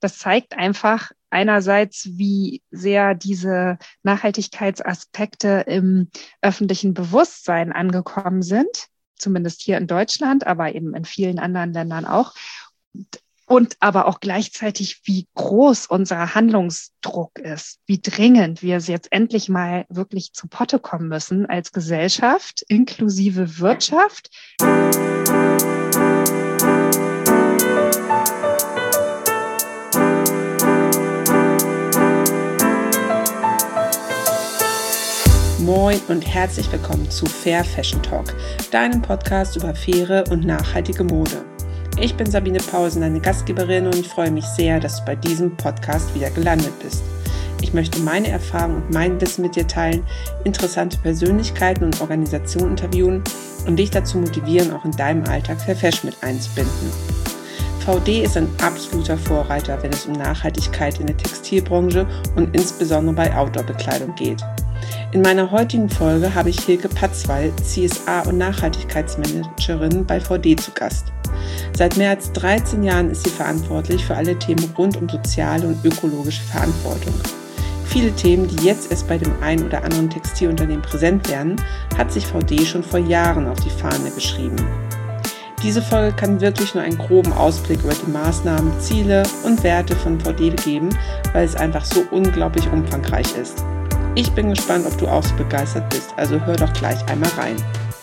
das zeigt einfach einerseits, wie sehr diese Nachhaltigkeitsaspekte im öffentlichen Bewusstsein angekommen sind, zumindest hier in Deutschland, aber eben in vielen anderen Ländern auch. Und aber auch gleichzeitig, wie groß unser Handlungsdruck ist, wie dringend wir es jetzt endlich mal wirklich zu Potte kommen müssen als Gesellschaft, inklusive Wirtschaft. Moin und herzlich willkommen zu Fair Fashion Talk, deinem Podcast über faire und nachhaltige Mode. Ich bin Sabine Pausen, deine Gastgeberin, und ich freue mich sehr, dass du bei diesem Podcast wieder gelandet bist. Ich möchte meine Erfahrungen und mein Wissen mit dir teilen, interessante Persönlichkeiten und Organisationen interviewen und dich dazu motivieren, auch in deinem Alltag Fair Fashion mit einzubinden. VD ist ein absoluter Vorreiter, wenn es um Nachhaltigkeit in der Textilbranche und insbesondere bei Outdoor-Bekleidung geht. In meiner heutigen Folge habe ich Hilke Patzwall, CSA- und Nachhaltigkeitsmanagerin bei VD, zu Gast. Seit mehr als 13 Jahren ist sie verantwortlich für alle Themen rund um soziale und ökologische Verantwortung. Viele Themen, die jetzt erst bei dem einen oder anderen Textilunternehmen präsent werden, hat sich VD schon vor Jahren auf die Fahne geschrieben. Diese Folge kann wirklich nur einen groben Ausblick über die Maßnahmen, Ziele und Werte von VD geben, weil es einfach so unglaublich umfangreich ist. Ich bin gespannt, ob du auch so begeistert bist, also hör doch gleich einmal rein.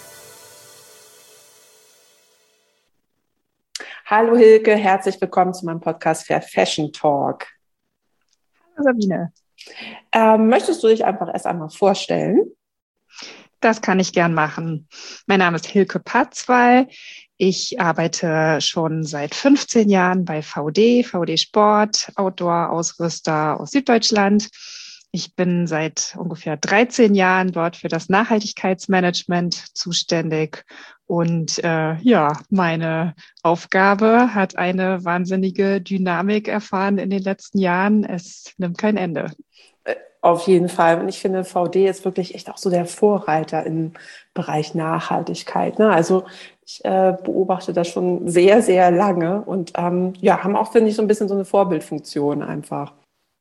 Hallo Hilke, herzlich willkommen zu meinem Podcast Fair Fashion Talk. Hallo Sabine. Möchtest du dich einfach erst einmal vorstellen? Das kann ich gern machen. Mein Name ist Hilke Patzwall. Ich arbeite schon seit 15 Jahren bei VD Sport, Outdoor-Ausrüster aus Süddeutschland. Ich bin seit ungefähr 13 Jahren dort für das Nachhaltigkeitsmanagement zuständig. Und meine Aufgabe hat eine wahnsinnige Dynamik erfahren in den letzten Jahren. Es nimmt kein Ende. Auf jeden Fall. Und ich finde, VD ist wirklich echt auch so der Vorreiter im Bereich Nachhaltigkeit. Ne? Also ich beobachte das schon sehr, sehr lange und haben auch, finde ich, so ein bisschen so eine Vorbildfunktion einfach.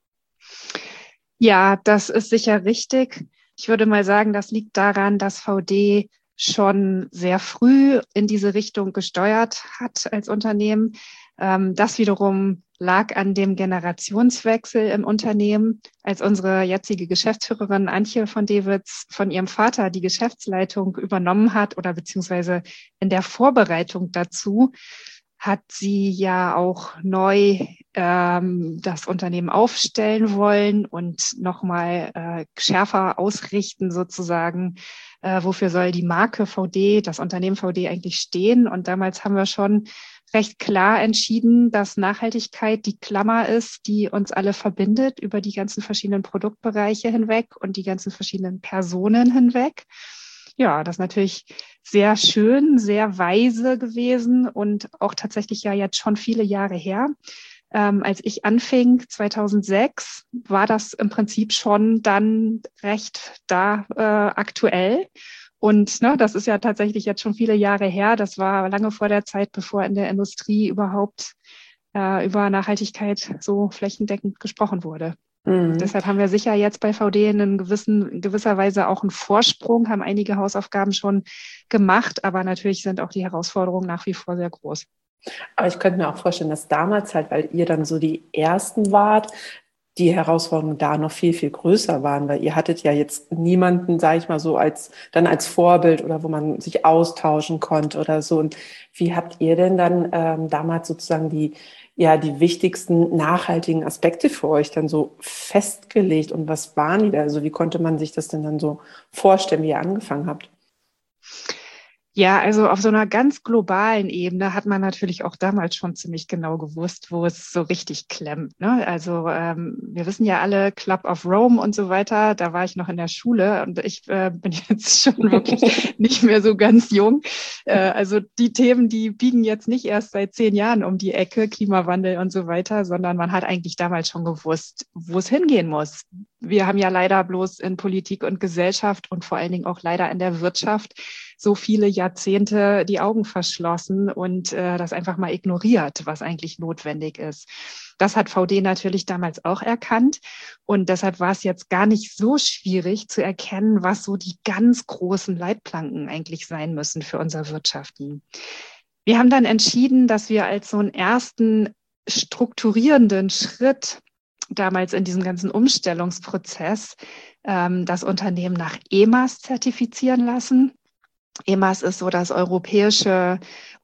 Ja, das ist sicher richtig. Ich würde mal sagen, das liegt daran, dass VD schon sehr früh in diese Richtung gesteuert hat als Unternehmen. Das wiederum lag an dem Generationswechsel im Unternehmen, als unsere jetzige Geschäftsführerin Antje von Dewitz von ihrem Vater die Geschäftsleitung übernommen hat, oder beziehungsweise in der Vorbereitung dazu hat sie ja auch neu das Unternehmen aufstellen wollen und nochmal schärfer ausrichten sozusagen, wofür soll die Marke VD, das Unternehmen VD eigentlich stehen. Und damals haben wir schon recht klar entschieden, dass Nachhaltigkeit die Klammer ist, die uns alle verbindet über die ganzen verschiedenen Produktbereiche hinweg und die ganzen verschiedenen Personen hinweg. Ja, das ist natürlich sehr schön, sehr weise gewesen und auch tatsächlich ja jetzt schon viele Jahre her. Als ich anfing, 2006, war das im Prinzip schon dann recht aktuell. Und das ist ja tatsächlich jetzt schon viele Jahre her. Das war lange vor der Zeit, bevor in der Industrie überhaupt über Nachhaltigkeit so flächendeckend gesprochen wurde. Deshalb haben wir sicher jetzt bei VD in gewisser Weise auch einen Vorsprung, haben einige Hausaufgaben schon gemacht, aber natürlich sind auch die Herausforderungen nach wie vor sehr groß. Aber ich könnte mir auch vorstellen, dass damals halt, weil ihr dann so die Ersten wart, die Herausforderungen da noch viel, viel größer waren, weil ihr hattet ja jetzt niemanden, sage ich mal so, als Vorbild oder wo man sich austauschen konnte oder so. Und wie habt ihr denn dann damals sozusagen die wichtigsten nachhaltigen Aspekte für euch dann so festgelegt, und was waren die da? Also wie konnte man sich das denn dann so vorstellen, wie ihr angefangen habt? Ja, also auf so einer ganz globalen Ebene hat man natürlich auch damals schon ziemlich genau gewusst, wo es so richtig klemmt. Ne? Also wir wissen ja alle Club of Rome und so weiter, da war ich noch in der Schule und ich bin jetzt schon wirklich nicht mehr so ganz jung. Also die Themen, die biegen jetzt nicht erst seit 10 Jahren um die Ecke, Klimawandel und so weiter, sondern man hat eigentlich damals schon gewusst, wo es hingehen muss. wir haben ja leider bloß in Politik und Gesellschaft und vor allen Dingen auch leider in der Wirtschaft so viele Jahrzehnte die Augen verschlossen und das einfach mal ignoriert, was eigentlich notwendig ist. Das hat VD natürlich damals auch erkannt und deshalb war es jetzt gar nicht so schwierig zu erkennen, was so die ganz großen Leitplanken eigentlich sein müssen für unser Wirtschaften. Wir haben dann entschieden, dass wir als so einen ersten strukturierenden Schritt damals in diesem ganzen Umstellungsprozess das Unternehmen nach EMAS zertifizieren lassen. EMAS ist so das europäische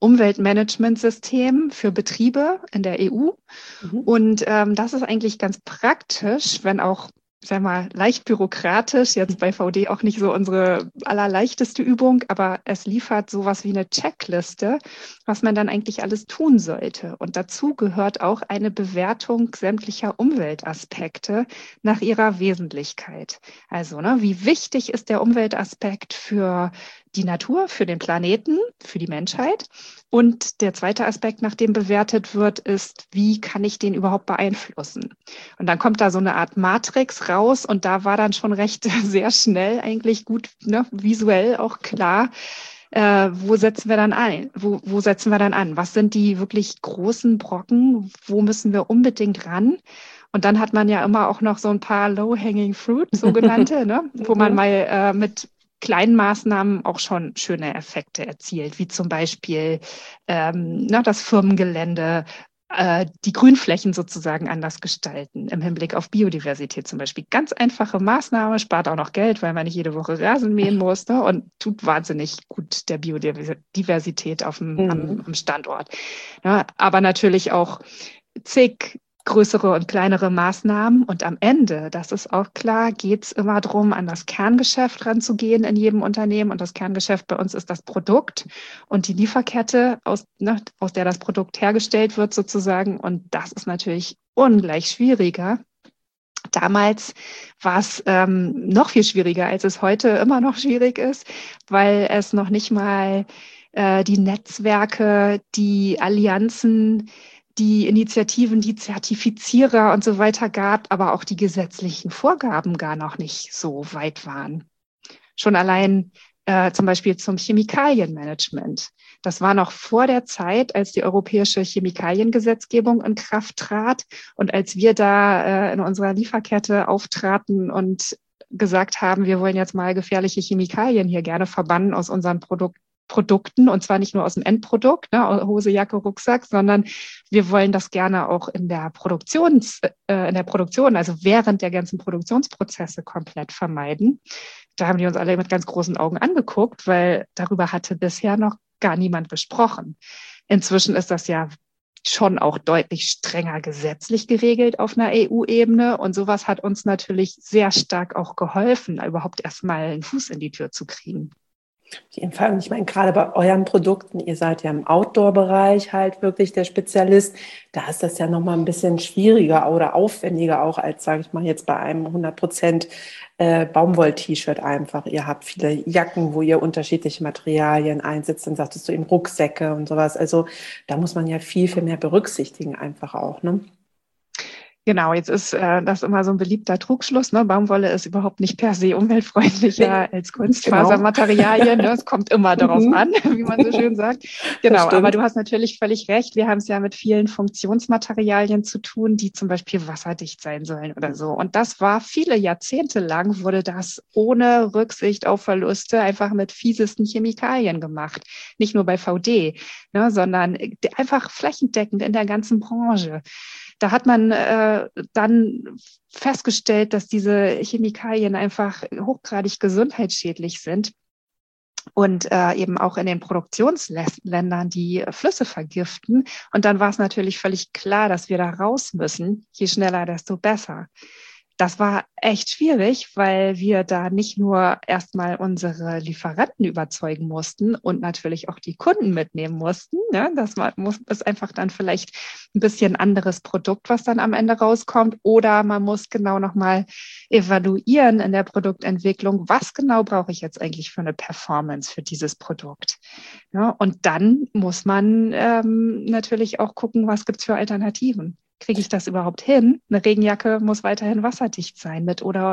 Umweltmanagementsystem für Betriebe in der EU. Und das ist eigentlich ganz praktisch, wenn auch, sag mal, leicht bürokratisch, jetzt bei VD auch nicht so unsere allerleichteste Übung, aber es liefert sowas wie eine Checkliste, was man dann eigentlich alles tun sollte. Und dazu gehört auch eine Bewertung sämtlicher Umweltaspekte nach ihrer Wesentlichkeit. Also, wie wichtig ist der Umweltaspekt für die Natur, für den Planeten, für die Menschheit? Und der zweite Aspekt, nach dem bewertet wird, ist, wie kann ich den überhaupt beeinflussen? Und dann kommt da so eine Art Matrix raus und da war dann schon recht sehr schnell eigentlich gut, visuell auch klar, wo setzen wir dann ein? Wo setzen wir dann an? Was sind die wirklich großen Brocken? Wo müssen wir unbedingt ran? Und dann hat man ja immer auch noch so ein paar low-hanging fruit, sogenannte, wo man mal mit kleinen Maßnahmen auch schon schöne Effekte erzielt, wie zum Beispiel das Firmengelände, die Grünflächen sozusagen anders gestalten, im Hinblick auf Biodiversität zum Beispiel. Ganz einfache Maßnahme, spart auch noch Geld, weil man nicht jede Woche Rasen mähen muss, und tut wahnsinnig gut der Biodiversität am Standort. Aber natürlich auch zig größere und kleinere Maßnahmen. Und am Ende, das ist auch klar, geht es immer darum, an das Kerngeschäft ranzugehen in jedem Unternehmen. Und das Kerngeschäft bei uns ist das Produkt und die Lieferkette, aus der das Produkt hergestellt wird sozusagen. Und das ist natürlich ungleich schwieriger. Damals war es noch viel schwieriger, als es heute immer noch schwierig ist, weil es noch nicht mal die Netzwerke, die Allianzen, die Initiativen, die Zertifizierer und so weiter gab, aber auch die gesetzlichen Vorgaben gar noch nicht so weit waren. Schon allein zum Beispiel zum Chemikalienmanagement. Das war noch vor der Zeit, als die europäische Chemikaliengesetzgebung in Kraft trat und als wir da in unserer Lieferkette auftraten und gesagt haben, wir wollen jetzt mal gefährliche Chemikalien hier gerne verbannen aus unseren Produkten, und zwar nicht nur aus dem Endprodukt, Hose, Jacke, Rucksack, sondern wir wollen das gerne auch in der Produktion, also während der ganzen Produktionsprozesse komplett vermeiden. Da haben die uns alle mit ganz großen Augen angeguckt, weil darüber hatte bisher noch gar niemand gesprochen. Inzwischen ist das ja schon auch deutlich strenger gesetzlich geregelt auf einer EU-Ebene, und sowas hat uns natürlich sehr stark auch geholfen, überhaupt erstmal einen Fuß in die Tür zu kriegen. Auf jeden Fall. Und ich meine, gerade bei euren Produkten, ihr seid ja im Outdoor-Bereich halt wirklich der Spezialist, da ist das ja nochmal ein bisschen schwieriger oder aufwendiger auch als, sage ich mal, jetzt bei einem 100% Baumwoll-T-Shirt einfach. Ihr habt viele Jacken, wo ihr unterschiedliche Materialien einsetzt, dann sagtest du eben Rucksäcke und sowas. Also da muss man ja viel, viel mehr berücksichtigen einfach auch, ne? Genau, jetzt ist das immer so ein beliebter Trugschluss. Baumwolle ist überhaupt nicht per se umweltfreundlicher als Kunstfasermaterialien. Genau. Es kommt immer darauf an, wie man so schön sagt. Genau, aber du hast natürlich völlig recht. Wir haben es ja mit vielen Funktionsmaterialien zu tun, die zum Beispiel wasserdicht sein sollen oder so. Und das war viele Jahrzehnte lang, wurde das ohne Rücksicht auf Verluste einfach mit fiesesten Chemikalien gemacht. Nicht nur bei VD, sondern einfach flächendeckend in der ganzen Branche. Da hat man dann festgestellt, dass diese Chemikalien einfach hochgradig gesundheitsschädlich sind und eben auch in den Produktionsländern die Flüsse vergiften. Und dann war es natürlich völlig klar, dass wir da raus müssen. Je schneller, desto besser. Das war echt schwierig, weil wir da nicht nur erstmal unsere Lieferanten überzeugen mussten und natürlich auch die Kunden mitnehmen mussten. Das ist einfach dann vielleicht ein bisschen anderes Produkt, was dann am Ende rauskommt. Oder man muss genau nochmal evaluieren in der Produktentwicklung, was genau brauche ich jetzt eigentlich für eine Performance für dieses Produkt. Und dann muss man natürlich auch gucken, was gibt es für Alternativen. kriege ich das überhaupt hin? Eine Regenjacke muss weiterhin wasserdicht sein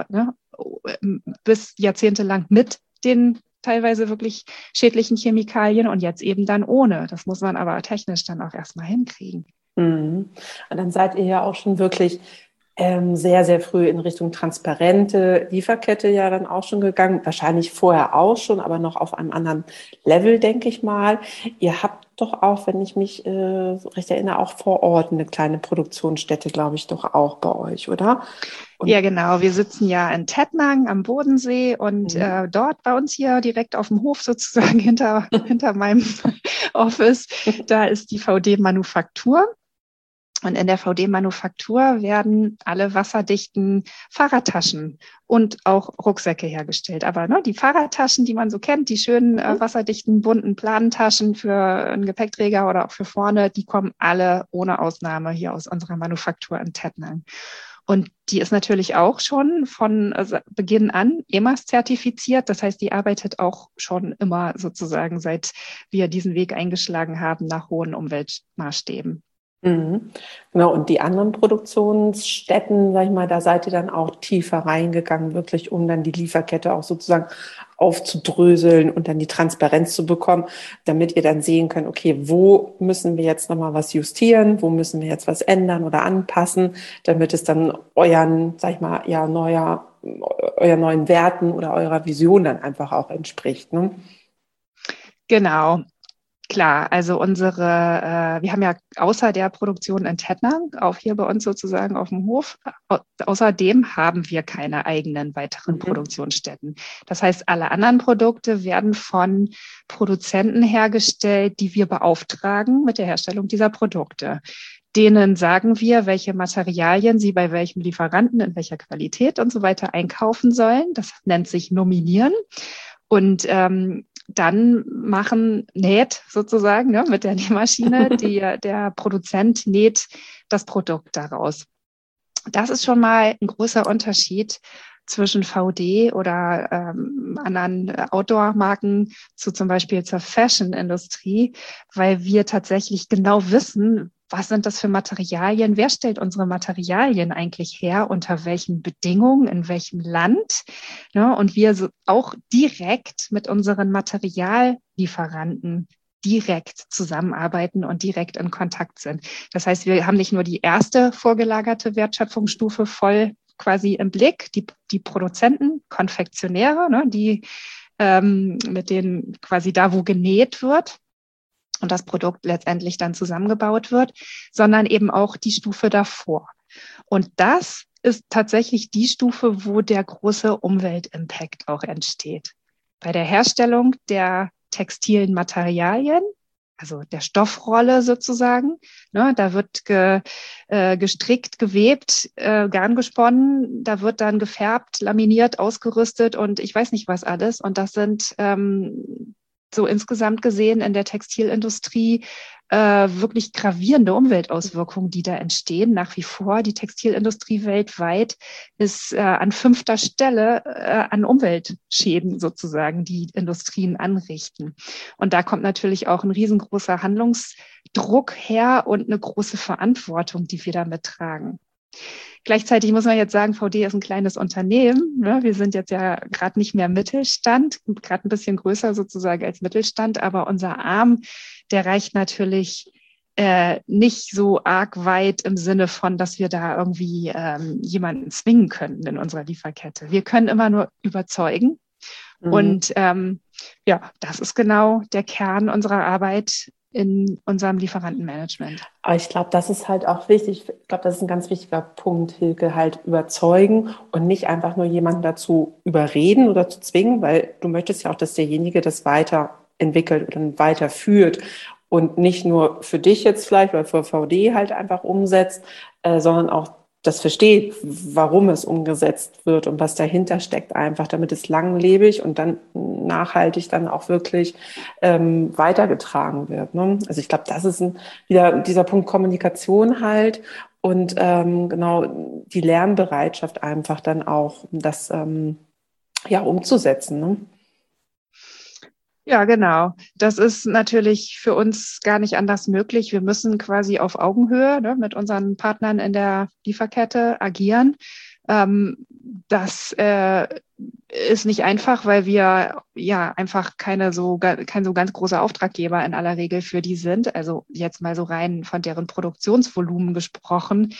bis jahrzehntelang mit den teilweise wirklich schädlichen Chemikalien und jetzt eben dann ohne. Das muss man aber technisch dann auch erstmal hinkriegen. Mhm. Und dann seid ihr ja auch schon wirklich sehr, sehr früh in Richtung transparente Lieferkette ja dann auch schon gegangen. Wahrscheinlich vorher auch schon, aber noch auf einem anderen Level, denke ich mal. Ihr habt doch auch, wenn ich mich recht erinnere, auch vor Ort eine kleine Produktionsstätte, glaube ich, doch auch bei euch, oder? Ja, genau. Wir sitzen ja in Tettnang am Bodensee und dort bei uns hier direkt auf dem Hof sozusagen hinter meinem Office, da ist die VD-Manufaktur. Und in der VD-Manufaktur werden alle wasserdichten Fahrradtaschen und auch Rucksäcke hergestellt. Aber die Fahrradtaschen, die man so kennt, die schönen wasserdichten, bunten Planentaschen für einen Gepäckträger oder auch für vorne, die kommen alle ohne Ausnahme hier aus unserer Manufaktur in Tettnang. Und die ist natürlich auch schon von Beginn an EMAS zertifiziert. Das heißt, die arbeitet auch schon immer sozusagen, seit wir diesen Weg eingeschlagen haben, nach hohen Umweltmaßstäben. Mhm. Genau, und die anderen Produktionsstätten, sag ich mal, da seid ihr dann auch tiefer reingegangen, wirklich, um dann die Lieferkette auch sozusagen aufzudröseln und dann die Transparenz zu bekommen, damit ihr dann sehen könnt, okay, wo müssen wir jetzt nochmal was justieren, wo müssen wir jetzt was ändern oder anpassen, damit es dann euren, sag ich mal, ja, euren neuen Werten oder eurer Vision dann einfach auch entspricht, ne? Genau. Klar, also wir haben ja außer der Produktion in Tettnang, auch hier bei uns sozusagen auf dem Hof, außerdem haben wir keine eigenen weiteren Produktionsstätten. Das heißt, alle anderen Produkte werden von Produzenten hergestellt, die wir beauftragen mit der Herstellung dieser Produkte. Denen sagen wir, welche Materialien sie bei welchem Lieferanten in welcher Qualität und so weiter einkaufen sollen. Das nennt sich Nominieren. Und dann näht sozusagen mit der Nähmaschine, der Produzent näht das Produkt daraus. Das ist schon mal ein großer Unterschied zwischen VD oder anderen Outdoor-Marken zu zum Beispiel zur Fashion-Industrie, weil wir tatsächlich genau wissen, was sind das für Materialien? Wer stellt unsere Materialien eigentlich her? Unter welchen Bedingungen? In welchem Land? Ja, und wir auch direkt mit unseren Materiallieferanten direkt zusammenarbeiten und direkt in Kontakt sind. Das heißt, wir haben nicht nur die erste vorgelagerte Wertschöpfungsstufe voll quasi im Blick, die Produzenten, Konfektionäre, die mit denen quasi da, wo genäht wird und das Produkt letztendlich dann zusammengebaut wird, sondern eben auch die Stufe davor. Und das ist tatsächlich die Stufe, wo der große Umweltimpact auch entsteht. Bei der Herstellung der textilen Materialien, also der Stoffrolle sozusagen, da wird gestrickt, gewebt, Garn gesponnen, da wird dann gefärbt, laminiert, ausgerüstet und ich weiß nicht was alles. Und das sind so insgesamt gesehen in der Textilindustrie wirklich gravierende Umweltauswirkungen, die da entstehen. Nach wie vor, die Textilindustrie weltweit ist an 5. Stelle an Umweltschäden sozusagen, die Industrien anrichten. Und da kommt natürlich auch ein riesengroßer Handlungsdruck her und eine große Verantwortung, die wir da mittragen. Gleichzeitig muss man jetzt sagen, VD ist ein kleines Unternehmen. Wir sind jetzt ja gerade nicht mehr Mittelstand, gerade ein bisschen größer sozusagen als Mittelstand, aber unser Arm, der reicht natürlich nicht so arg weit im Sinne von, dass wir da irgendwie jemanden zwingen können in unserer Lieferkette. Wir können immer nur überzeugen. Und das ist genau der Kern unserer Arbeit in unserem Lieferantenmanagement. Aber ich glaube, das ist halt auch wichtig. Ich glaube, das ist ein ganz wichtiger Punkt, Hilke, halt überzeugen und nicht einfach nur jemanden dazu überreden oder zu zwingen, weil du möchtest ja auch, dass derjenige das weiterentwickelt und weiterführt und nicht nur für dich jetzt vielleicht oder für VD halt einfach umsetzt, sondern auch das versteht, warum es umgesetzt wird und was dahinter steckt einfach, damit es langlebig und dann nachhaltig dann auch wirklich weitergetragen wird. Ne? Also ich glaube, das ist wieder dieser Punkt Kommunikation halt und genau die Lernbereitschaft einfach dann auch, um das umzusetzen. Ne? Ja, genau. Das ist natürlich für uns gar nicht anders möglich. Wir müssen quasi auf Augenhöhe, ne, mit unseren Partnern in der Lieferkette agieren. Ähm, das ist nicht einfach, weil wir ja einfach kein so ganz großer Auftraggeber in aller Regel für die sind. Also jetzt mal so rein von deren Produktionsvolumen gesprochen,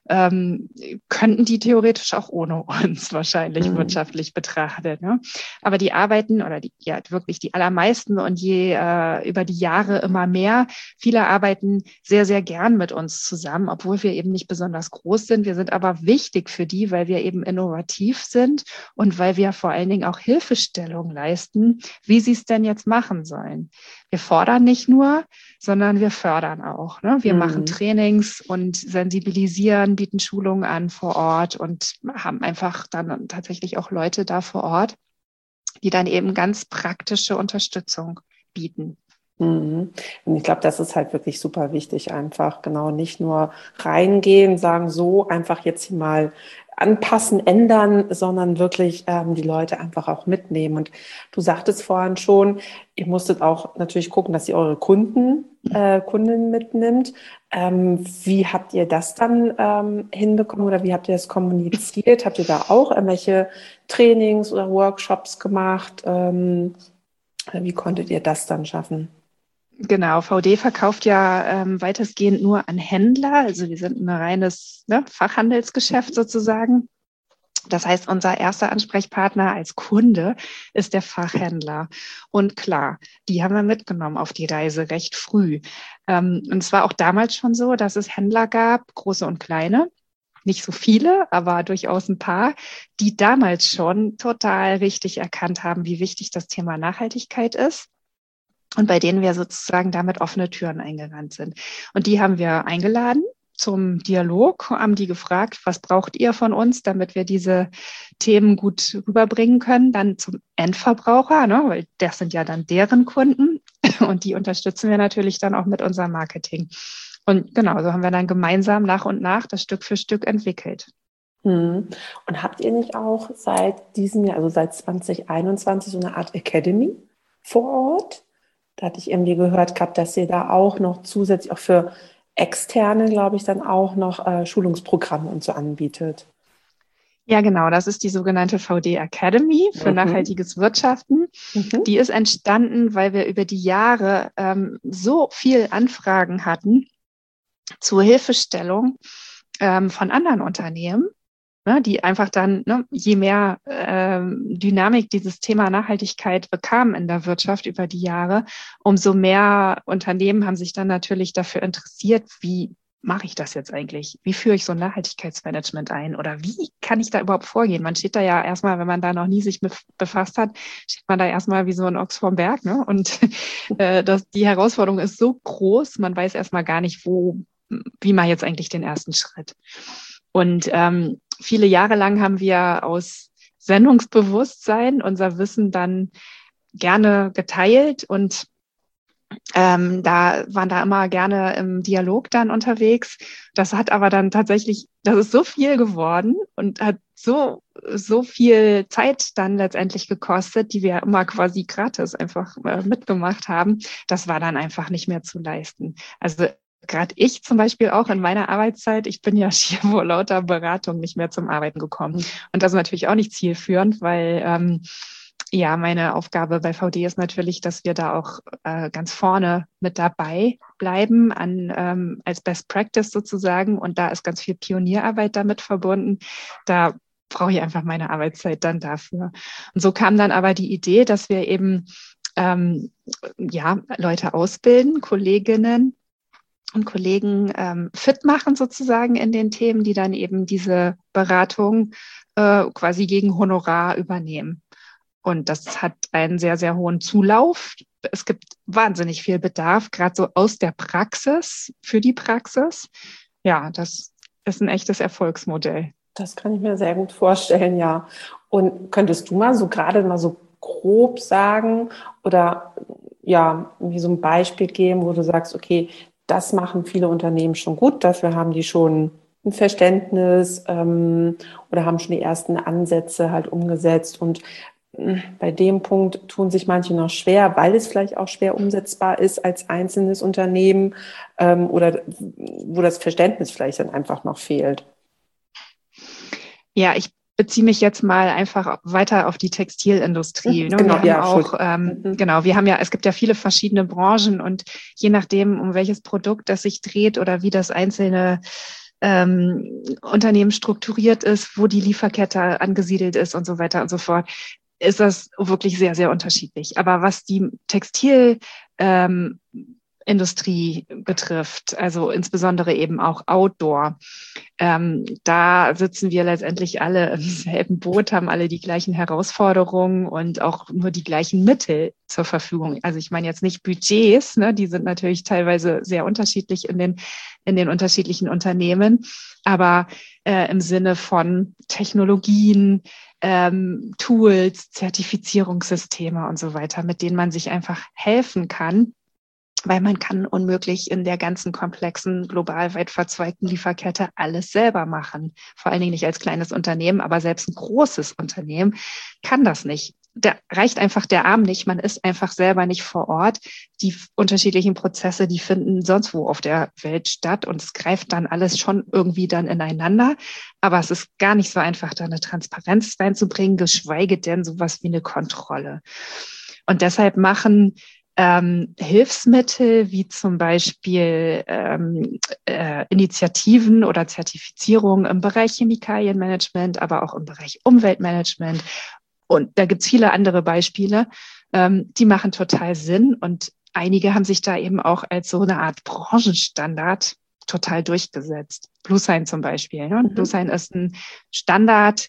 könnten die theoretisch auch ohne uns wahrscheinlich wirtschaftlich betrachtet. Ne? Aber die arbeiten oder ja wirklich die allermeisten und über die Jahre immer mehr. Viele arbeiten sehr, sehr gern mit uns zusammen, obwohl wir eben nicht besonders groß sind. Wir sind aber wichtig für die, weil wir eben innovativ sind und weil wir vor allen Dingen auch Hilfestellung leisten, wie sie es denn jetzt machen sollen. Wir fordern nicht nur, sondern wir fördern auch. Ne? Wir machen Trainings und sensibilisieren, bieten Schulungen an vor Ort und haben einfach dann tatsächlich auch Leute da vor Ort, die dann eben ganz praktische Unterstützung bieten. Und ich glaube, das ist halt wirklich super wichtig, einfach genau nicht nur reingehen, sagen so, einfach jetzt hier mal anpassen, ändern, sondern wirklich die Leute einfach auch mitnehmen. Und du sagtest vorhin schon, ihr musstet auch natürlich gucken, dass ihr eure Kunden mitnimmt. Wie habt ihr das dann hinbekommen oder wie habt ihr das kommuniziert? Habt ihr da auch irgendwelche Trainings oder Workshops gemacht? Wie konntet ihr das dann schaffen? Genau, VD verkauft ja weitestgehend nur an Händler. Also wir sind ein reines Fachhandelsgeschäft sozusagen. Das heißt, unser erster Ansprechpartner als Kunde ist der Fachhändler. Und klar, die haben wir mitgenommen auf die Reise recht früh. Und es war auch damals schon so, dass es Händler gab, große und kleine. Nicht so viele, aber durchaus ein paar, die damals schon total richtig erkannt haben, wie wichtig das Thema Nachhaltigkeit ist. Und bei denen wir sozusagen damit offene Türen eingerannt sind. Und die haben wir eingeladen zum Dialog, haben die gefragt, was braucht ihr von uns, damit wir diese Themen gut rüberbringen können, dann zum Endverbraucher, ne, weil das sind ja dann deren Kunden und die unterstützen wir natürlich dann auch mit unserem Marketing. Und genau, so haben wir dann gemeinsam nach und nach das Stück für Stück entwickelt. Und habt ihr nicht auch seit diesem Jahr, also seit 2021, so eine Art Academy vor Ort? Da hatte ich irgendwie gehört gehabt, dass ihr da auch noch zusätzlich auch für Externe, glaube ich, dann auch noch Schulungsprogramme und so anbietet. Ja, genau. Das ist die sogenannte VD Academy für nachhaltiges Wirtschaften. Die ist entstanden, weil wir über die Jahre so viel Anfragen hatten zur Hilfestellung von anderen Unternehmen, ne, die einfach dann, ne, je mehr Dynamik dieses Thema Nachhaltigkeit bekam in der Wirtschaft über die Jahre, umso mehr Unternehmen haben sich dann natürlich dafür interessiert, wie mache ich das jetzt eigentlich? Wie führe ich so ein Nachhaltigkeitsmanagement ein? Oder wie kann ich da überhaupt vorgehen? Man steht da ja erstmal, wenn man da noch nie sich mit befasst hat, steht man da erstmal wie so ein Ochs vorm Berg, ne? Und die Herausforderung ist so groß, man weiß erstmal gar nicht, wie man jetzt eigentlich den ersten Schritt. Und viele Jahre lang haben wir aus Sendungsbewusstsein unser Wissen dann gerne geteilt und waren da immer gerne im Dialog dann unterwegs. Das hat aber dann tatsächlich, das ist so viel geworden und hat so viel Zeit dann letztendlich gekostet, die wir immer quasi gratis einfach mitgemacht haben. Das war dann einfach nicht mehr zu leisten. Also gerade ich zum Beispiel auch in meiner Arbeitszeit, ich bin ja schier vor lauter Beratung nicht mehr zum Arbeiten gekommen. Und das ist natürlich auch nicht zielführend, weil ja, meine Aufgabe bei VD ist natürlich, dass wir da auch ganz vorne mit dabei bleiben als Best Practice sozusagen. Und da ist ganz viel Pionierarbeit damit verbunden. Da brauche ich einfach meine Arbeitszeit dann dafür. Und so kam dann aber die Idee, dass wir eben Leute ausbilden, Kolleginnen und Kollegen fit machen sozusagen in den Themen, die dann eben diese Beratung quasi gegen Honorar übernehmen. Und das hat einen sehr, sehr hohen Zulauf. Es gibt wahnsinnig viel Bedarf, gerade so aus der Praxis, für die Praxis. Ja, das ist ein echtes Erfolgsmodell. Das kann ich mir sehr gut vorstellen, ja. Und könntest du mal so gerade mal so grob sagen oder ja, wie so ein Beispiel geben, wo du sagst, okay, das machen viele Unternehmen schon gut, dafür haben die schon ein Verständnis oder haben schon die ersten Ansätze halt umgesetzt und bei dem Punkt tun sich manche noch schwer, weil es vielleicht auch schwer umsetzbar ist als einzelnes Unternehmen, oder wo das Verständnis vielleicht dann einfach noch fehlt. Ja, ich beziehe mich jetzt mal einfach weiter auf die Textilindustrie. Ne? Genau, Wir haben es gibt ja viele verschiedene Branchen und je nachdem, um welches Produkt das sich dreht oder wie das einzelne Unternehmen strukturiert ist, wo die Lieferkette angesiedelt ist und so weiter und so fort, ist das wirklich sehr, sehr unterschiedlich. Aber was die Textilindustrie betrifft, also insbesondere eben auch Outdoor, da sitzen wir letztendlich alle im selben Boot, haben alle die gleichen Herausforderungen und auch nur die gleichen Mittel zur Verfügung. Also ich meine jetzt nicht Budgets, ne, die sind natürlich teilweise sehr unterschiedlich in den unterschiedlichen Unternehmen, aber im Sinne von Technologien, Tools, Zertifizierungssysteme und so weiter, mit denen man sich einfach helfen kann, weil man kann unmöglich in der ganzen komplexen, global weit verzweigten Lieferkette alles selber machen. Vor allen Dingen nicht als kleines Unternehmen, aber selbst ein großes Unternehmen kann das nicht. Da reicht einfach der Arm nicht. Man ist einfach selber nicht vor Ort. Die unterschiedlichen Prozesse, die finden sonst wo auf der Welt statt und es greift dann alles schon irgendwie dann ineinander. Aber es ist gar nicht so einfach, da eine Transparenz reinzubringen, geschweige denn sowas wie eine Kontrolle. Und deshalb machen Hilfsmittel wie zum Beispiel Initiativen oder Zertifizierungen im Bereich Chemikalienmanagement, aber auch im Bereich Umweltmanagement. Und da gibt's viele andere Beispiele, die machen total Sinn. Und einige haben sich da eben auch als so eine Art Branchenstandard total durchgesetzt. bluesign zum Beispiel. Ne? bluesign ist ein Standard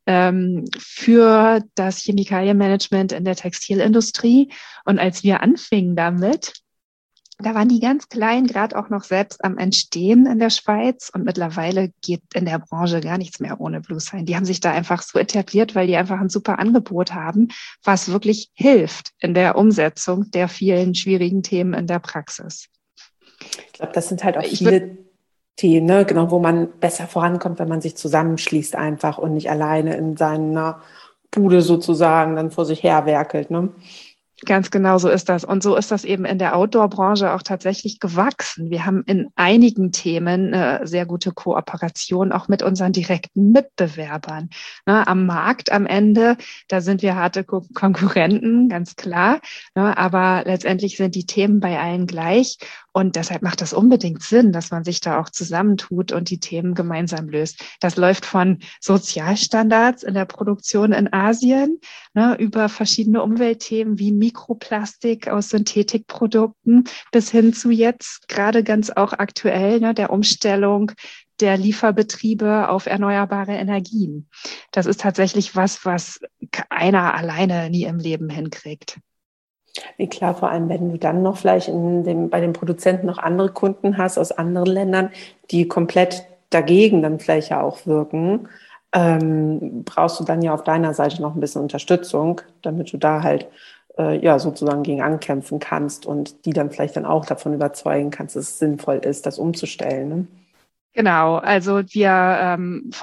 für das Chemikalienmanagement in der Textilindustrie. Und als wir anfingen damit, da waren die ganz klein, gerade auch noch selbst am Entstehen in der Schweiz. Und mittlerweile geht in der Branche gar nichts mehr ohne bluesign. Die haben sich da einfach so etabliert, weil die einfach ein super Angebot haben, was wirklich hilft in der Umsetzung der vielen schwierigen Themen in der Praxis. Ich glaube, das sind halt auch viele Themen, ne? Genau, wo man besser vorankommt, wenn man sich zusammenschließt einfach und nicht alleine in seiner Bude sozusagen dann vor sich her werkelt, ne? Ganz genau so ist das. Und so ist das eben in der Outdoor-Branche auch tatsächlich gewachsen. Wir haben in einigen Themen eine sehr gute Kooperation auch mit unseren direkten Mitbewerbern. Am Markt am Ende, da sind wir harte Konkurrenten, ganz klar. Aber letztendlich sind die Themen bei allen gleich. Und deshalb macht das unbedingt Sinn, dass man sich da auch zusammentut und die Themen gemeinsam löst. Das läuft von Sozialstandards in der Produktion in Asien, über verschiedene Umweltthemen wie Mikroplastik aus Synthetikprodukten bis hin zu jetzt gerade ganz auch aktuell der Umstellung der Lieferbetriebe auf erneuerbare Energien. Das ist tatsächlich was einer alleine nie im Leben hinkriegt. Nee, klar, vor allem, wenn du dann noch vielleicht bei den Produzenten noch andere Kunden hast aus anderen Ländern, die komplett dagegen dann vielleicht ja auch wirken, brauchst du dann ja auf deiner Seite noch ein bisschen Unterstützung, damit du da halt sozusagen gegen ankämpfen kannst und die dann vielleicht dann auch davon überzeugen kannst, dass es sinnvoll ist, das umzustellen. Ne? Genau, also wir haben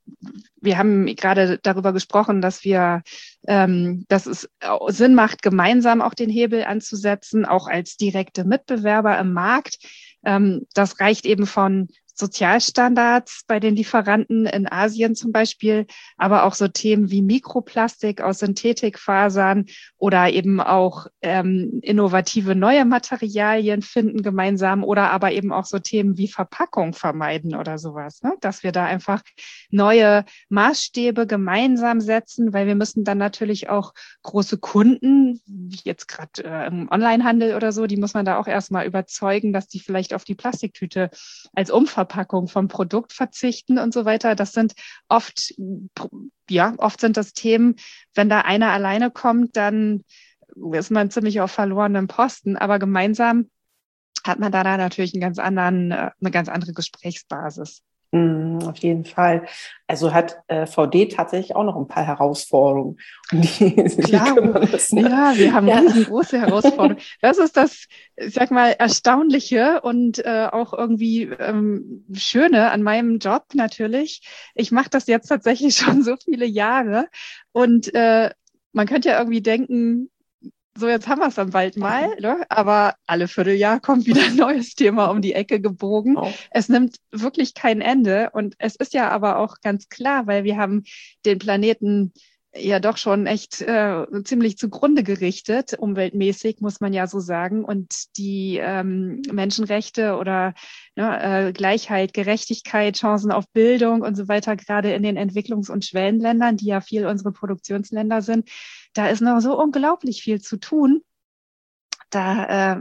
gerade darüber gesprochen, dass es Sinn macht, gemeinsam auch den Hebel anzusetzen, auch als direkte Mitbewerber im Markt. Das reicht eben von Sozialstandards bei den Lieferanten in Asien zum Beispiel, aber auch so Themen wie Mikroplastik aus Synthetikfasern oder eben auch innovative neue Materialien finden gemeinsam oder aber eben auch so Themen wie Verpackung vermeiden oder sowas, ne? Dass wir da einfach neue Maßstäbe gemeinsam setzen, weil wir müssen dann natürlich auch große Kunden, wie jetzt gerade im Onlinehandel oder so, die muss man da auch erstmal überzeugen, dass die vielleicht auf die Plastiktüte als Umverpackung vom Produkt verzichten und so weiter. Das sind oft sind das Themen, wenn da einer alleine kommt, dann ist man ziemlich auf verlorenem Posten. Aber gemeinsam hat man da natürlich eine ganz andere Gesprächsbasis. Auf jeden Fall. Also hat VD tatsächlich auch noch ein paar Herausforderungen. Klar, ja, wir haben riesengroße Herausforderungen. Das ist das, ich sag mal, Erstaunliche und auch irgendwie Schöne an meinem Job natürlich. Ich mache das jetzt tatsächlich schon so viele Jahre und man könnte ja irgendwie denken, so, jetzt haben wir es dann bald mal, ne? Aber alle Vierteljahr kommt wieder ein neues Thema um die Ecke gebogen. Oh. Es nimmt wirklich kein Ende. Und es ist ja aber auch ganz klar, weil wir haben den Planeten ja doch schon echt ziemlich zugrunde gerichtet, umweltmäßig, muss man ja so sagen. Und die Menschenrechte oder Gleichheit, Gerechtigkeit, Chancen auf Bildung und so weiter, gerade in den Entwicklungs- und Schwellenländern, die ja viel unsere Produktionsländer sind, da ist noch so unglaublich viel zu tun. Da,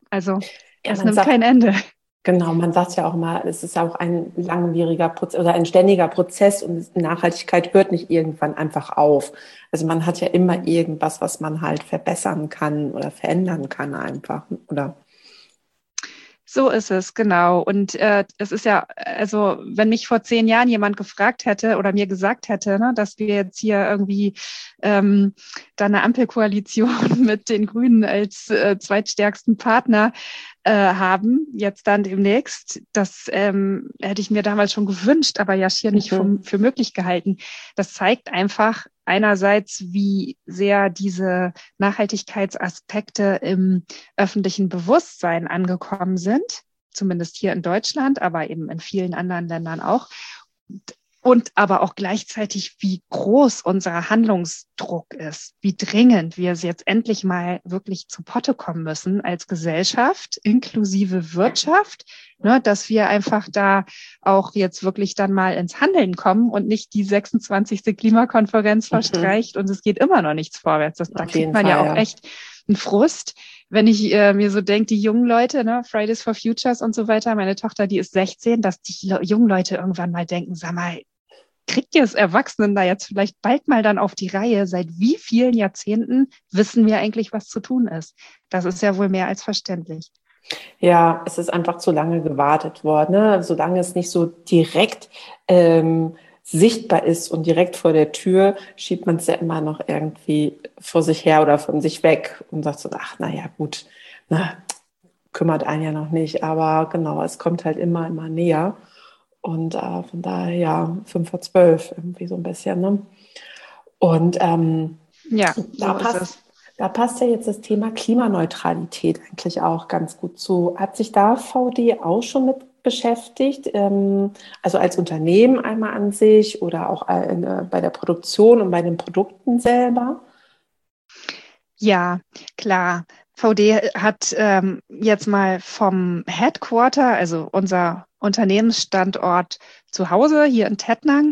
es nimmt kein Ende. Genau, man sagt ja auch mal, es ist auch ein langwieriger Prozess oder ein ständiger Prozess und Nachhaltigkeit hört nicht irgendwann einfach auf. Also man hat ja immer irgendwas, was man halt verbessern kann oder verändern kann einfach, oder? So ist es, genau. Und es ist ja, also wenn mich vor 10 Jahren jemand gefragt hätte oder mir gesagt hätte, ne, dass wir jetzt hier irgendwie da eine Ampelkoalition mit den Grünen als zweitstärksten Partner haben, jetzt dann demnächst, das hätte ich mir damals schon gewünscht, aber ja schier nicht für möglich gehalten. Das zeigt einfach einerseits, wie sehr diese Nachhaltigkeitsaspekte im öffentlichen Bewusstsein angekommen sind, zumindest hier in Deutschland, aber eben in vielen anderen Ländern auch. Und aber auch gleichzeitig, wie groß unser Handlungsdruck ist, wie dringend wir jetzt endlich mal wirklich zu Potte kommen müssen als Gesellschaft, inklusive Wirtschaft, ne, dass wir einfach da auch jetzt wirklich dann mal ins Handeln kommen und nicht die 26. Klimakonferenz verstreicht und es geht immer noch nichts vorwärts. Da kriegt man ja auch echt einen Frust. Wenn ich mir so denke, die jungen Leute, ne, Fridays for Futures und so weiter, meine Tochter, die ist 16, dass die jungen Leute irgendwann mal denken, sag mal, kriegt ihr es Erwachsenen da jetzt vielleicht bald mal dann auf die Reihe? Seit wie vielen Jahrzehnten wissen wir eigentlich, was zu tun ist? Das ist ja wohl mehr als verständlich. Ja, es ist einfach zu lange gewartet worden, ne? Solange es nicht so direkt sichtbar ist und direkt vor der Tür, schiebt man es ja immer noch irgendwie vor sich her oder von sich weg und sagt so, ach, naja, gut, na, kümmert einen ja noch nicht. Aber genau, es kommt halt immer näher. Und von daher, ja, 5 vor 12 irgendwie so ein bisschen, ne? Und ja, so ist es. Da passt ja jetzt das Thema Klimaneutralität eigentlich auch ganz gut zu. Hat sich da VD auch schon mit beschäftigt? Also als Unternehmen einmal an sich oder auch bei der Produktion und bei den Produkten selber? Ja, klar. VD hat jetzt mal vom Headquarter, also unser Unternehmensstandort zu Hause hier in Tettnang,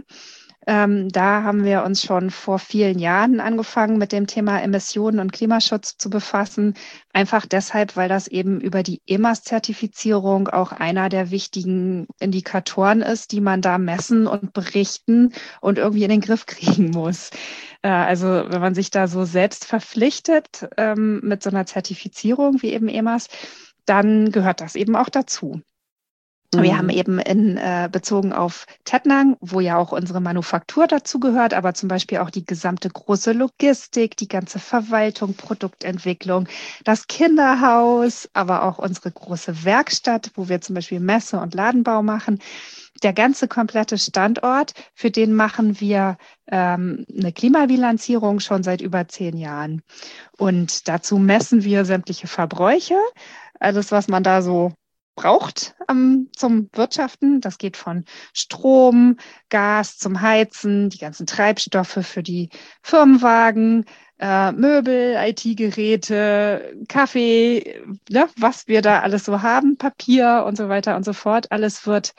da haben wir uns schon vor vielen Jahren angefangen, mit dem Thema Emissionen und Klimaschutz zu befassen. Einfach deshalb, weil das eben über die EMAS-Zertifizierung auch einer der wichtigen Indikatoren ist, die man da messen und berichten und irgendwie in den Griff kriegen muss. Also wenn man sich da so selbst verpflichtet mit so einer Zertifizierung wie eben EMAS, dann gehört das eben auch dazu. Wir haben eben bezogen auf Tettnang, wo ja auch unsere Manufaktur dazu gehört, aber zum Beispiel auch die gesamte große Logistik, die ganze Verwaltung, Produktentwicklung, das Kinderhaus, aber auch unsere große Werkstatt, wo wir zum Beispiel Messe- und Ladenbau machen. Der ganze komplette Standort, für den machen wir eine Klimabilanzierung schon seit über 10 Jahren. Und dazu messen wir sämtliche Verbräuche, alles, was man da so braucht zum Wirtschaften. Das geht von Strom, Gas zum Heizen, die ganzen Treibstoffe für die Firmenwagen, Möbel, IT-Geräte, Kaffee, ne, was wir da alles so haben, Papier und so weiter und so fort. Alles wird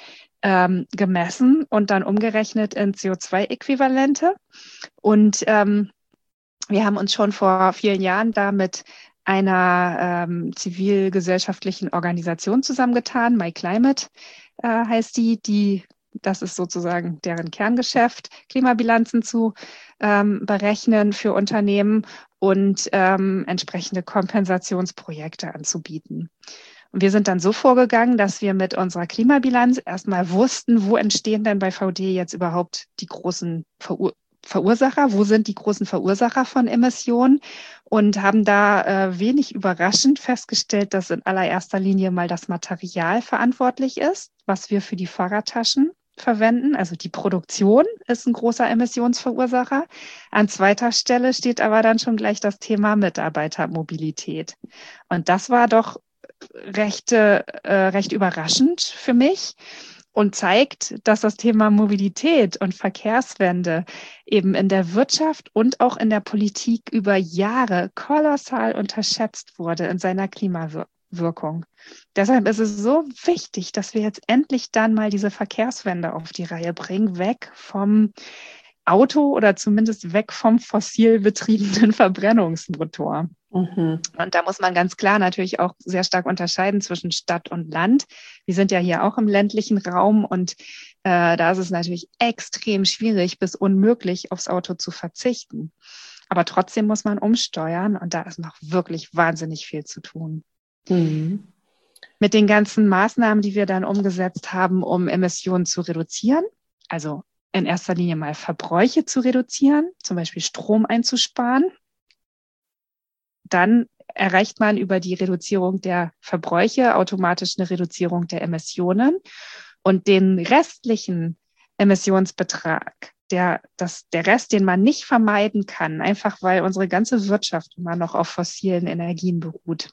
gemessen und dann umgerechnet in CO2-Äquivalente. Und wir haben uns schon vor vielen Jahren damit einer zivilgesellschaftlichen Organisation zusammengetan. MyClimate heißt die, das ist sozusagen deren Kerngeschäft, Klimabilanzen zu berechnen für Unternehmen und entsprechende Kompensationsprojekte anzubieten. Und wir sind dann so vorgegangen, dass wir mit unserer Klimabilanz erstmal wussten, wo entstehen denn bei VD jetzt überhaupt die großen Verursacher, wo sind die großen Verursacher von Emissionen und haben da wenig überraschend festgestellt, dass in allererster Linie mal das Material verantwortlich ist, was wir für die Fahrradtaschen verwenden. Also die Produktion ist ein großer Emissionsverursacher. An zweiter Stelle steht aber dann schon gleich das Thema Mitarbeitermobilität. Und das war doch recht überraschend für mich und zeigt, dass das Thema Mobilität und Verkehrswende eben in der Wirtschaft und auch in der Politik über Jahre kolossal unterschätzt wurde in seiner Klimawirkung. Deshalb ist es so wichtig, dass wir jetzt endlich dann mal diese Verkehrswende auf die Reihe bringen, weg vom Auto oder zumindest weg vom fossil betriebenen Verbrennungsmotor. Und da muss man ganz klar natürlich auch sehr stark unterscheiden zwischen Stadt und Land. Wir sind ja hier auch im ländlichen Raum und da ist es natürlich extrem schwierig bis unmöglich, aufs Auto zu verzichten. Aber trotzdem muss man umsteuern und da ist noch wirklich wahnsinnig viel zu tun. Mit den ganzen Maßnahmen, die wir dann umgesetzt haben, um Emissionen zu reduzieren, also in erster Linie mal Verbräuche zu reduzieren, zum Beispiel Strom einzusparen. Dann erreicht man über die Reduzierung der Verbräuche automatisch eine Reduzierung der Emissionen und den restlichen Emissionsbetrag, der Rest, den man nicht vermeiden kann, einfach weil unsere ganze Wirtschaft immer noch auf fossilen Energien beruht.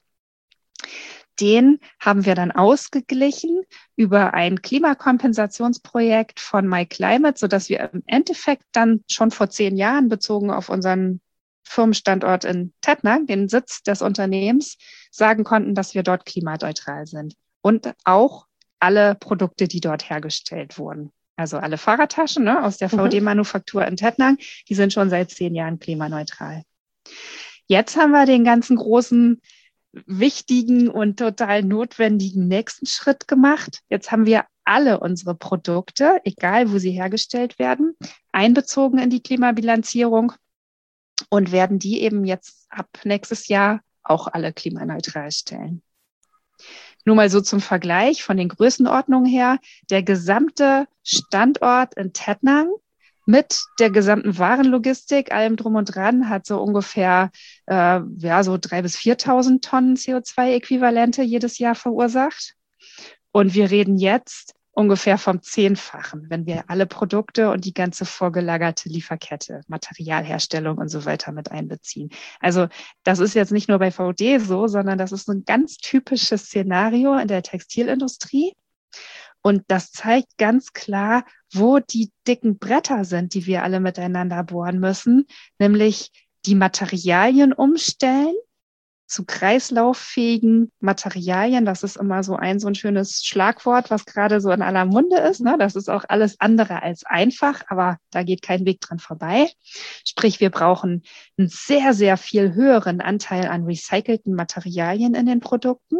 Den haben wir dann ausgeglichen über ein Klimakompensationsprojekt von MyClimate, sodass wir im Endeffekt dann schon vor 10 Jahren bezogen auf unseren Firmenstandort in Tettnang, den Sitz des Unternehmens, sagen konnten, dass wir dort klimaneutral sind. Und auch alle Produkte, die dort hergestellt wurden. Also alle Fahrradtaschen aus der VD-Manufaktur in Tettnang, die sind schon seit 10 Jahren klimaneutral. Jetzt haben wir den ganzen großen, wichtigen und total notwendigen nächsten Schritt gemacht. Jetzt haben wir alle unsere Produkte, egal wo sie hergestellt werden, einbezogen in die Klimabilanzierung und werden die eben jetzt ab nächstes Jahr auch alle klimaneutral stellen. Nur mal so zum Vergleich von den Größenordnungen her, der gesamte Standort in Tettnang mit der gesamten Warenlogistik, allem drum und dran, hat so ungefähr so 3.000 bis 4.000 Tonnen CO2-Äquivalente jedes Jahr verursacht. Und wir reden jetzt ungefähr vom 10-fachen, wenn wir alle Produkte und die ganze vorgelagerte Lieferkette, Materialherstellung und so weiter mit einbeziehen. Also das ist jetzt nicht nur bei VD so, sondern das ist ein ganz typisches Szenario in der Textilindustrie. Und das zeigt ganz klar, wo die dicken Bretter sind, die wir alle miteinander bohren müssen, nämlich die Materialien umstellen zu kreislauffähigen Materialien. Das ist immer so ein schönes Schlagwort, was gerade so in aller Munde ist. Ne? Das ist auch alles andere als einfach, aber da geht kein Weg dran vorbei. Sprich, wir brauchen einen sehr, sehr viel höheren Anteil an recycelten Materialien in den Produkten.